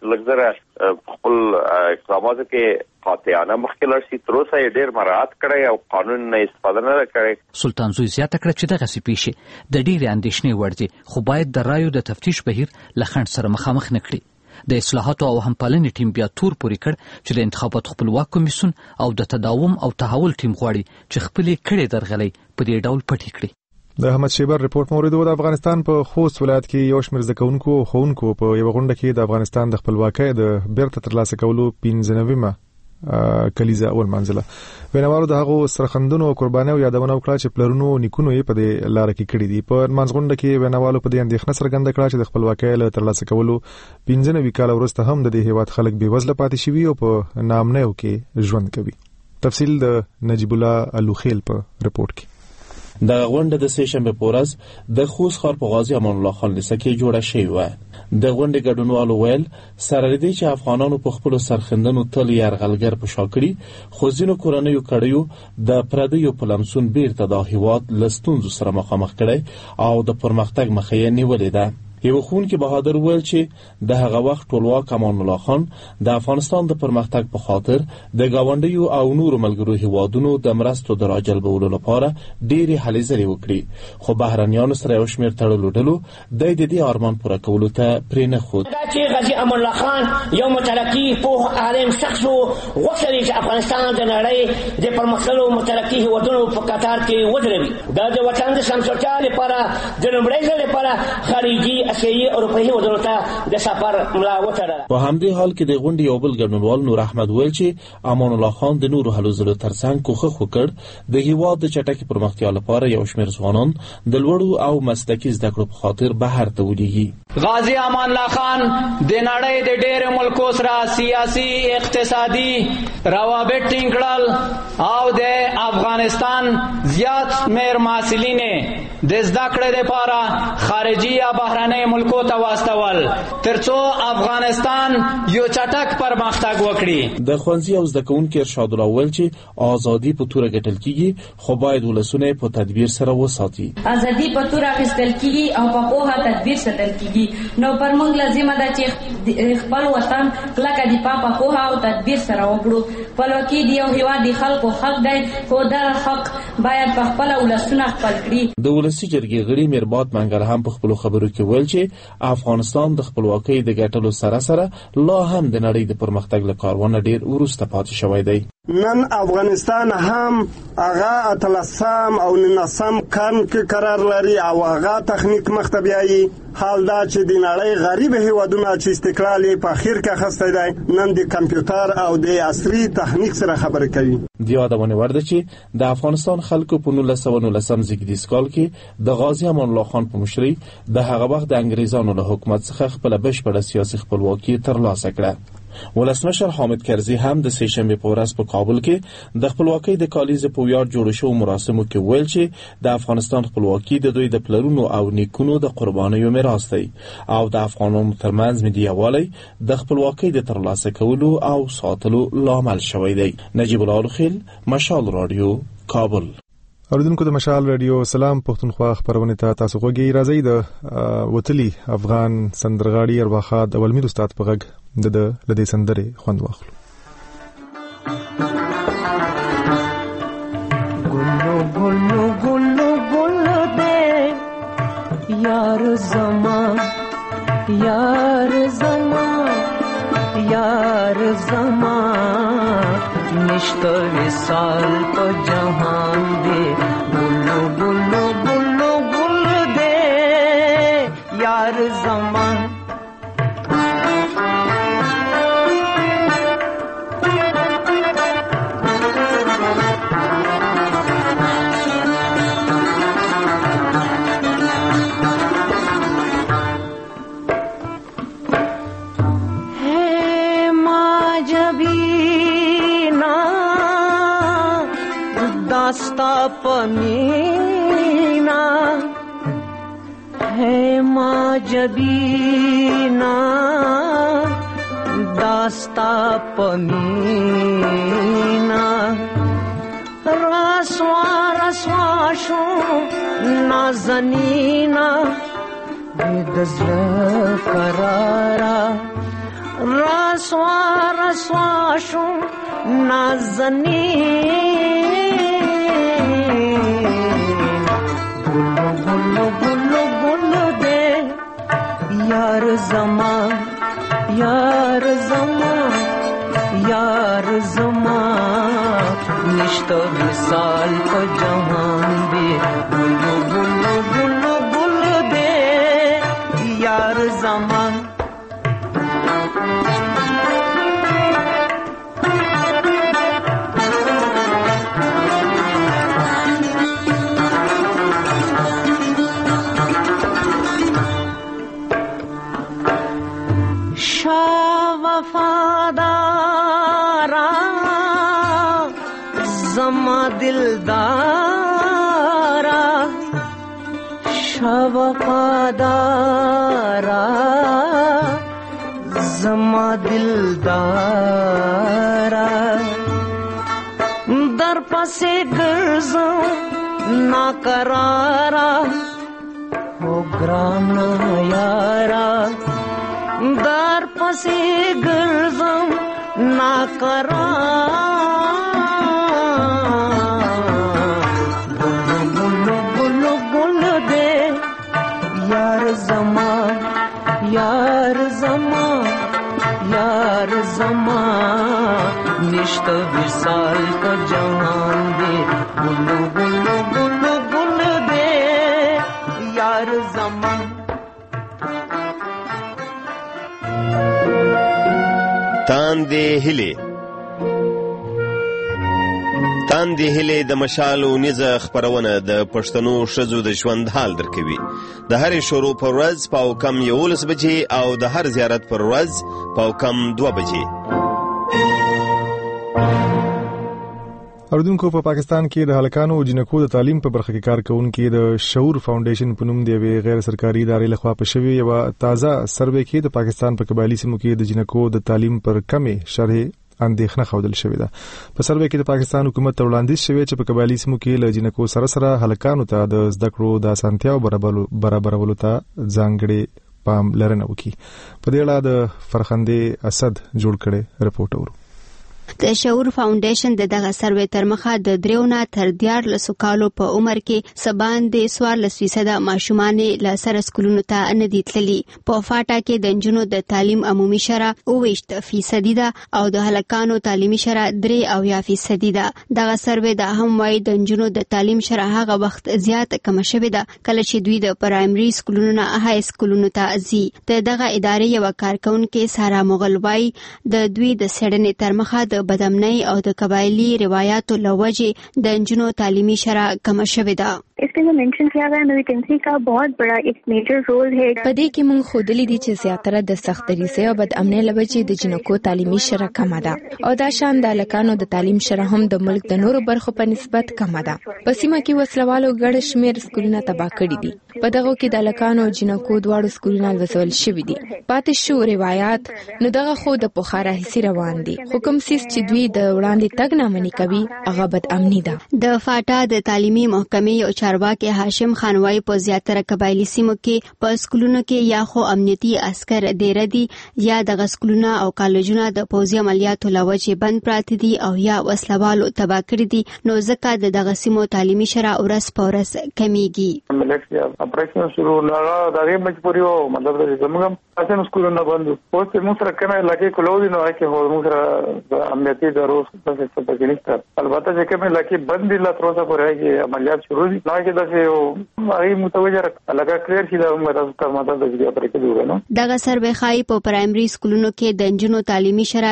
لږ خپل اقداماتو کې قاطعانه مخکې لاړ شي. تر اوسه یې ډېر مراعات کړی او قانون نه استفاده نه کړې. سلطانزوی زیاته کړه چې دغسې پیښې د ډېرې اندېښنې وړ دي خو باید د رایو د تفتیش بهیر له خنډ سره مخامخ نه کړي. د اصلاحاتو او همپالنې ټیم بیا تور پوري کړ چې د انتخاباتو خپلواک کمیسیون او د تداوم او تحول ټیم غواړي چې خپلې کړې درغلۍ په دې ډول پټې کړي. د احمد شیبر ریپورت موریدو د افغانستان په خوست ولایت کې یو شمېر زده کوونکو او ښوونکو په یو غونډه کې د افغانستان د خپلواکۍ د بیرته ترلاسه کولو 15مه کلیزه اول منزله ویناوالو د هغو سرخندونو او قربانیو یادونه وکړه چې پلرونو نیکونو یې په دې لار کې کړی دي. په منځغونډه کې ویناوالو په دې اندېښنه څرګنده کړه چې د خپلواکۍ له ترلاسه کولو 15 کال وروسته هم د دې هیواد خلک بې وزله پاتې شوي او په ناامنیو کې ژوند کوي. تفصیل د نجیب الله الوخیل په ریپورت کې. د غونډه د سه شنبه په ورځ د خوست ښار په غازي امان الله خان لیسه کې جوړه شوې و. د غونډې ګډونوالو ویل سره لري چې افغانانو په خپل سرخندنو تل یرغلګر په شاکړي خو ځینو کورنیو کړیو د پردیو په لمسون بیرته د هیواد لستونزو سره مخامخ کړي او د پرمختګ مخه یې نیولې ده. یو خون کې بهادر ویل چې د هغه وخت ټولواک امان الله خان د افغانستان د پرمختګ په خاطر د گاونډیو او نورو ملګرو هیوادونو د مرستو د راجلبولو لپاره ډېرې هلې ځلې وکړي خو بهرنیانو سره یو شمېر تړلو ډلو د دې ارمان پوره کولو ته پرې نه ښود. دا چې غازي امان الله خان یو مترقي پوه عالم شخص و غوښتل چې افغانستان د نړۍ د پرمختللو مترقي هیوادونو په قطار کې ودروي. دا د وطن د سمسورتیا لپاره د لومړي ځل لپاره خارجي اروپایي هیوادونو ته د سفر ملا وتړله. په همدې حال کې د غونډې یو بل ګډونوال نور احمد ویل چې امان الله خان د نورو هلو ځلو ترڅنګ کوښښ وکړ د هیواد د چټکې پرمختیا لپاره یو شمېر ځوانان د لوړو او مسلکي زده کړو په خاطر بهر ته ولیږي. غازي امان الله خان د نړۍ د ډېرو ملکو سره سیاسي اقتصادي روابط ټینګ کړل او د افغانستان زیات شمېر محصلین د زده کړې لپاره خارجي یا بهرنۍ ملکو ته واستول ترڅو افغانستان یو چټک پرمختګ وکړي. د ښوونځي او زده کوونکي ارشاد الله ویل چې ازادي په توره ګټل کیږي خو باید ولسونه په تدبیر سره وساتي. ازادي په توره اخیستل کیږي او په پوهه تدبیر ساتل کیږي. نو پر موږ لازمه ده چې خپل وطن کلکه دفاع په پوهه او تدبیر سره وکړو. خپلواکي د یو هیواد د خلکو حق دی خو دا حق باید په خپل ولسونه خپل کړي. د ولسی جرګې غړي میرباد منګل هم په خپل خبرو کې ویل چې افغانستان د خپلواکۍ د ګټلو سره سره لا هم د نړۍ د پرمختګ له کاروانه ډیر وروسته پاتې شوی دی. نن افغانستان هم هغه اتلسم او ننسم قرن کې قرار لري او هغه تخنیک مختبیایي حال دا چې د نړۍ غریب هیوادونه چې استقلال په اخر کې اخیستی دی نن د کمپیوټر او د عصري تخنیک سره خبرې کوي. د یادونه ورده چې د افغانستان خلکو په 1919 زیږدیز کال کې د غازي امان الله خان په مشرۍ د هغه وخت د انګریزانو له حکومت څخه خپل بشپړه سیاسي خپلواکي ترلاسه کړه. ولسمشر حامد کرزي هم د سه شنبه په ورځ په کابل کې د خپلواکۍ د کالیزې په ویاړ جوړ شوو مراسمو کې ویل چې د افغانستان خپلواکي د دوی د پلرونو او نیکونو د قربانیو میراث دی او د افغانانو ترمنځ ملي یووالی د خپلواکۍ د ترلاسه کولو او ساتلو لامل شوی دی. نجیب الله الخیل، مشال رادیو، کابل. اوریدونکو د مشال رادیو سلام پښتونخوا خبرونه ته تاسو غوږی راځي. د وتلی افغان سندرغاړي ارواخاد اولمیر استاد په غږ د لدې سندرې خوند واخلو. ګلو ګلو ګلو ګلو دې یار زما یار زما یار زما نشته وصال په جهان دې ګلو ګلو ګلو ګلو دې یار زما पमीना है माँ जबीना दास्ता पमीना रसवा रसवा शो नाजनीना बेदज़ल करारा रसवा रसवा शो नाजनीना गुल्लो गुल्लो गुल्लो दे यार ज़मा यार ज़मा यार ज़मा निश्तो विसाल को जहान दे गुल्लो गुल्लो गुल्लो गुल्लो दे यार ज़मा दिलदारा زما دلدارا در پسې ګرځم ناقرارا او ګران یارا در پسې ګرځم ناقرارا یار زما نشته وصال په جهان دی ګلو ګلو ګلو ګلو دی یار زما تاندې هلې د مشال او نيزه خبرونه د پښتنو شذو د ژوند حال درکوي د هرې شروع پر ورځ پاو کم 11 بجې او د هر زیارت پر ورځ پاو کم 2 بجې. اردوونکو په پاکستان کې د هلکانو او جنکو د تعلیم په برخه کې کار کوونکي د شعور فاونډیشن په نوم دی غیر سرکاري ادارې لخوا په شوی یو تازه سروې کې د پاکستان په قبایلی سیمو کې د جنکو د تعلیم پر کمې شرح اندېښنه خوندل شوې ده. په سروې کې د پاکستان حکومت وړاندیز شوی چې په قبایلی سیمو کې له جنکو سره هلکانو ته د زده کړو د اسانتیاو برابرولو ته ځانګړي پام لرنه وکړي. په دې اړه د فرخندې اسد جوړ کړي رپورټ اورو. د شعور فاونډیشن دغه سروې تر مخه د 3 نه تر 14 کالو په عمر کې سبان د 14% ماشومان له سره سکولونو ته نه دي تللي. په فاټا کې د نجونو د تعلیم عمومي شرح 28% ده او د هلکانو تعلیمي شرح 3% ده. دغه سروې د هم وايي د نجونو د تعلیم شرح هغه وخت زیات کم شوې ده کله چې دوی د پرایمري سکولونو نه های سکولونو ته ځي. دغه ادارې یو کارکونکو سارا مغل وايي د دوی د سړنې تر مخه د بدامنۍ او د قبایلی روایتو لوجه د نجونو تعلیمي شرح کم شوې ده. इसमें जो मेंशन किया गया है मिलिटेंसी का बहुत बड़ा एक मेजर रोल है. پدې کې موږ خودلې دي چې زیاتره د سختري سره او بد امنۍ لوجه د جنکو تعلیمي شرح کم ده او دا شان د لکانو د تعلیم شرح هم د ملک د نورو برخو په نسبت کم ده. په سیمه کې وسلوالو ګډ شمیر سکولونه تباہ کړي دي. په دغه کې د لکانو جنکو دواړو سکولونه وسول شوي دي. پاتې شو روایت نو دغه خو د پوخاره هسي روان دي. حکم سیس چې دوی د وړاندې تګ نه منې کوي هغه بد امني ده. د فاټا د تعلیمي محکمې او چارواکي هاشم خانوای په زیاتره قبایلی سیمو کې په سکولونو کې یا خو امنیتي عسكر ډیر دي یا د سکولونو او کالجونو د پوځي عملیاتو لوجه بند پراته دي او یا وسلوالو تباہ کړي دي. نو ځکه د سیمو تعلیمي شرح ورځ په ورځ کمیږي. اپریشن شروع لاغه دغه مجبوري او مطلب د زموږ اساسن سکولونو باندې پوسټ موږ سره کنه لکه کولودي نو کې هو موږ سره امنیتي ضرورت څه څه پکې البته چې کومه لکه بند لا تر اوسه پورې کې عملیات شروع دي نه کې د هغه متوجه لکه کلیر شي دا موږ تاسو ماته د دې پرې کې نو دغه سروې خای په پرایمري سکولونو کې د نجونو تعلیمي شرح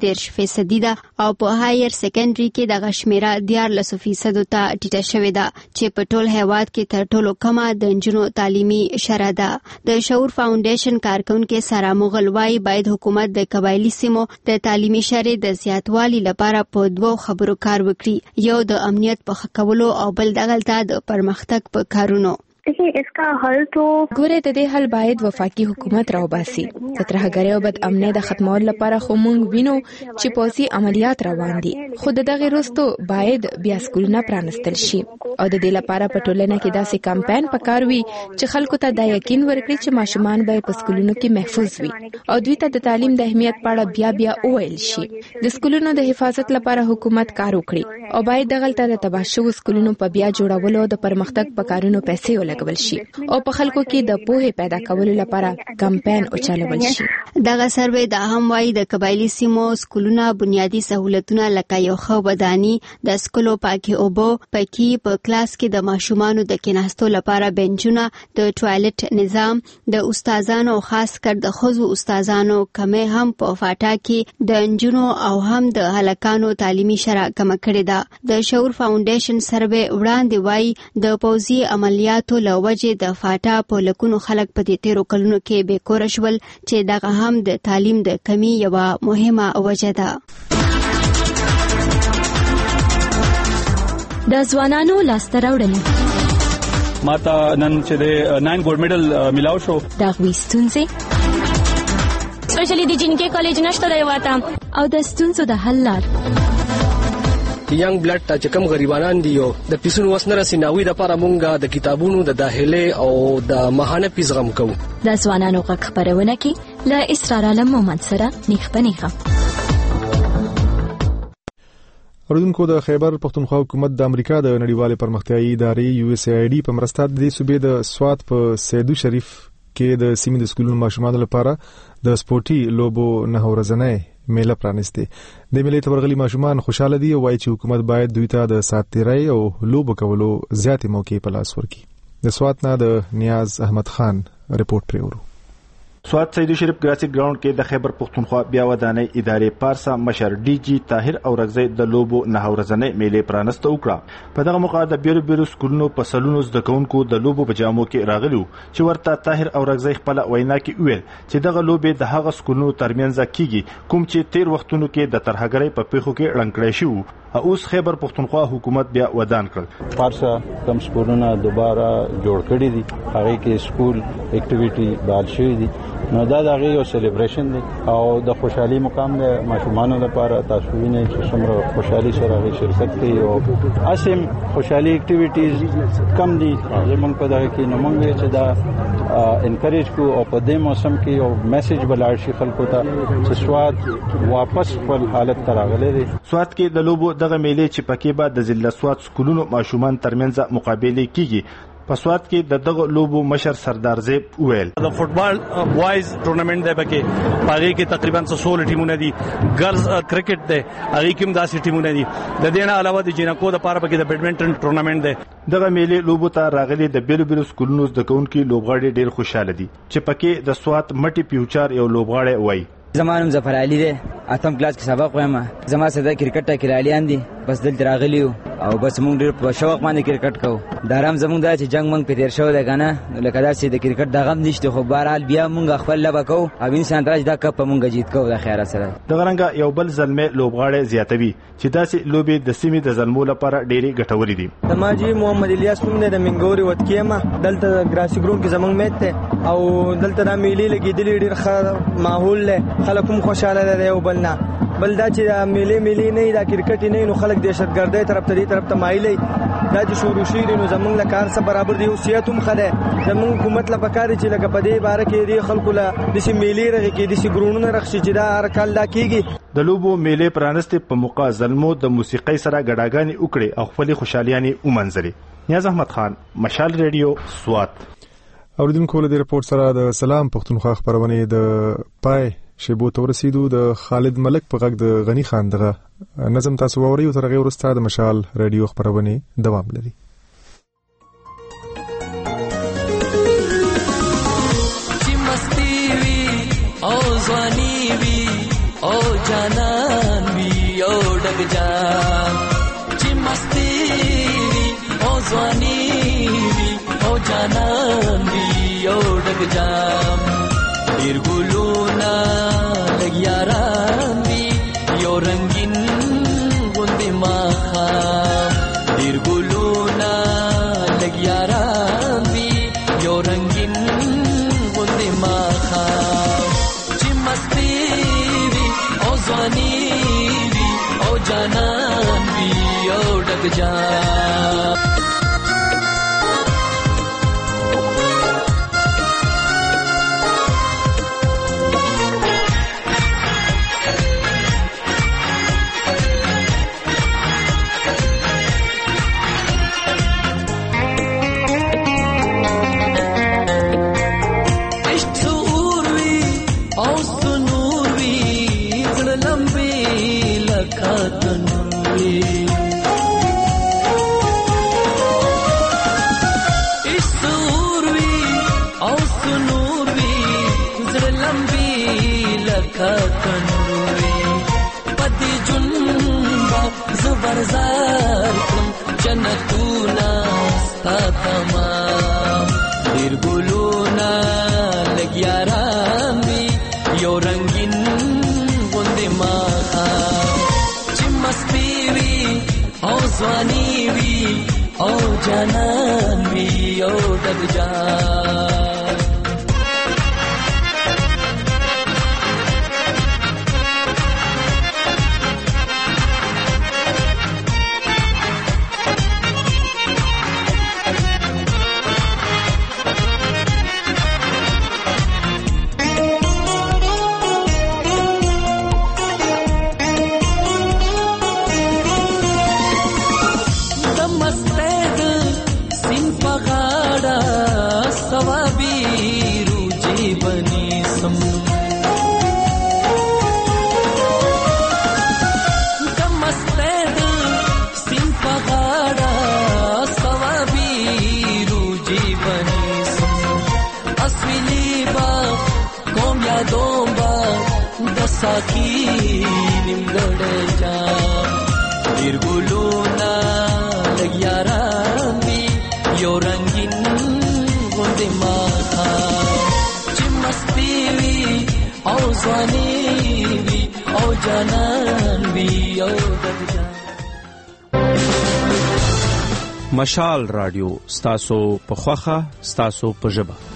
3% ده او په هایر سیکنډري کې دغه شمیره 14% ته ټیټه شوې ده چې په ټول هیواد کې تر ټولو کمه د نجونو تعلیمي شرح ده. د شعور فاونډیشن کارکونکو سارا مغل وايي باید حکومت د قبایلی سیمو د تعلیمي شرح د زیاتوالي لپاره په دوه خبرو کار وکړي. یو د امنیت په ښه کولو او بل دغلته د پرمختګ په کارونو. इसका हल तो ګوره د دې حل باید وفاقي حکومت راوباسي. د ترهګرۍ او بد امنۍ د ختمولو لپاره خو موږ وینو چې پوځي عملیات روان دي. خو دغه وروسته باید بیا سکولونه پرانستل شي او د دې لپاره په ټولنه کې داسې کمپاین پکاروي چې خلکو ته دا یقین ورکړي چې ماشومان به په سکولونو کې محفوظ وي او دوی ته د تعلیم د اهمیت په اړه بیا وویل شي. د سکولونو د حفاظت لپاره حکومت کار وکړي او باید دغلته د تباہ شوو سکولونو په بیا جوړولو د پرمختګ په کارونو پیسې ولګول شي او په خلکو کې د پوهې پیدا کولو لپاره کمپاین اوچالول شي. دغه سروې د هم وايي د قبایلی سیمو سکولونه بنیادی سہولتونه لکه یو ښه وداني د سکولو پاکي اوبه پکې په کلاس کې د ماشومانو د کېناستو لپاره بنچونه د ټوایلټ نظام د استادانو خاص کر د خوځو استادانو کمه هم په فاټا کې د انجونو او هم د هلکانو تعلیمي شرح کم کړی ده. د شعور فاونډیشن سروې وړاندې وايي د پوځي عملیاتو لوجه د فاټا په لکونو خلک په دې تیرو کلونو کې بې کور شول چې دغه هم د تعلیم د کمی یو مهمه وجه ده. د ځوانانو لاسته راوړنې ماته نن چې د 9 ګولډ میډل ملاو شو دا غوښتونځي سپیشلی د جنکې کالج نشته دی واته. او د ستونزو د حل لار ینګ بلډ ته چې کوم غریبانان دي او د پیسونو وس نه رسي ناوي د لپاره مونږ د کتابونو د داخله او د ماهانه پیس غم کوو. د ځوانانو غږ خبرونه کې له اسرار عالم مومند سره نیخ پنیخه. اوریدونکو د خیبر پختونخوا حکومت د امریکا د نړیوالې پرمختیایي ادارې USAID په مرسته د صوبې د سوات په سیدو شریف کې د سیمې د سکولونو ماشومانو لپاره د سپورتي لوبو نه ورځنۍ میله پرانیسته. د میلې تورغلي ماشومان خوشاله دي او وايي چې حکومت باید دوی ته د ساتیرۍ او لوبو کولو زیاتې موقع په لاس ورکړي. د سوات نه د نیاز احمد خان رپورت پریورو. سوات سیدو شریف ګراسي ګراوند کې د خیبر پختونخوا بیا ودانۍ ادارې پارسا مشر ډي جي طاهر او رغزي د لوبو نه ورځنۍ میلې پرانسته وکړه. په دغه موقع د بیرو سکولونو په سلونو زده کوونکو د لوبو په جامو کې راغلو چې ورته طاهر او رغزي خپل وینا کې ویل چې دغه لوبې د هغه سکولونو ترمنځ کیږي کوم چې تیر وختونو کې د ترهګرۍ په پیښو کې رنګړې شو. اوس خیبر پختونخوا حکومت بیا ودان کړل. پارسا کم سکولونه دوباره جوړ کړي دي هغه کې سکول اکټیویټي بال شوی دي نو دا دغه یو سلیبریشن دی او د خوشحالي مقام د ماشومانو لپاره تاسو وینئ چې څومره خوشحالي سره غي شرکت کوي او اسیم خوشحالي اکټیویټیز کم دي زمونږ په دغه کې نو موږ چې دا انکریج کو او په دې موسم کې یو میسج بلار شي خلکو ته چې سواد واپس خپل حالت ته راغلی دی. سواد کې د لوبو دغه میلې چې پکې بعد د ضلع سواد سکولونو ماشومان ترمنځ مقابله کیږي. په سواد کې د دغه لوبو مشر سردار زیب ویل د فوتبال بوایز ټورنمنت دی پکې پاره کې تقریبا 16 ټیمونه دي. ګرلز کرکټ دی هغه کې هم 10 ټیمونه دي. د دې نه علاوه د جنکو د پاره پکې د بیډمنټن ټورنمنت دی. دغه میلې لوبو ته راغلي د بیرو سکولونو د کونکو لوبغاړي ډیر خوشاله دي چې پکې د سواد مټي فیوچر یو لوبغاړی وای. زمانم ظفر علي دی اتم کلاس کې سبق وایم. زما سره د کرکټ ته کرالیان دي بس دلته راغلیو او بس موږ ډیر په شوق باندې کرکټ کوو. دارام زموږ د چې جنگ موږ په تیر شو ده کنه لکه دا چې د کرکټ دغه نشته خو بهرحال بیا موږ خپل لبا کوو او انسان راځي دا کپ موږ جیت کوو د خیره سره. دغه رنګ یو بل زلمه لوبغاړی زیاتوي چې داسې لوبي د سیمې د زلمو لپاره ډېری ګټوري دي. د ماجی محمد الیاس کوم د منګوري وتکیما دلته ګراسي ګروند کې زمونږ میت ته او دلته د میلې لګیدلې ډیر ښه ماحول له خلک هم خوشاله دي او بلنا بل دا چې میلې نه دا کرکټ نه نو خلک دهشتګردۍ طرف ته مایلي دا چې شروع شي نو زمونږ له کار سره برابر دی او سیاست هم خده زمونږ حکومت له پکاري چې لکه په دې باره کې دی خلکو له د سیمې میلې رغې کې د ګرونونو رخصي چې دا هر کال دا کیږي. د لوبو میلې پرانسته په موقع زلمو د موسیقۍ سره غډاګانی وکړي او خپل خوشحالياني ومنځري. نیاز احمد خان مشال ریډیو سوات. اوریدونکو له رپورت سره د سلام پختونخوا خبرونه د پای شیبو تور رسیدو. د خالد ملک په غږ د غنی خان دغه نظم تاسو ووري او تر غیر ورسته د مشال ریډیو خبرونه دوام لري. چې مستی وی او ځواني وی او جانان وی او ډګ جان چې مستی وی او ځواني وی او جانان وی او ډګ جان ډیر ګلونا لګیاران وی یو رنگین غوندې ماښام ډیر ګلونا لګیاران وی یو رنگین غوندې ماښام چې مستی وی او ځواني وی او جانان وی او ډګ جان زبرزار کم جنتونا ستا تمام دیر گلونا لگیاران وی یو رنگین غندی ماخام چی مستی وی او زوانی وی او جانان وی او دگ جان یادوں با دساکی نیمګړی جام ډېر ګلونه لږ یاران وي یو رنګین غوندې ماښام چې مستي وي او ځواني وي او جانان وي او دردجان. مشال رادیو ستاسو په خوخه ستاسو په ژبه.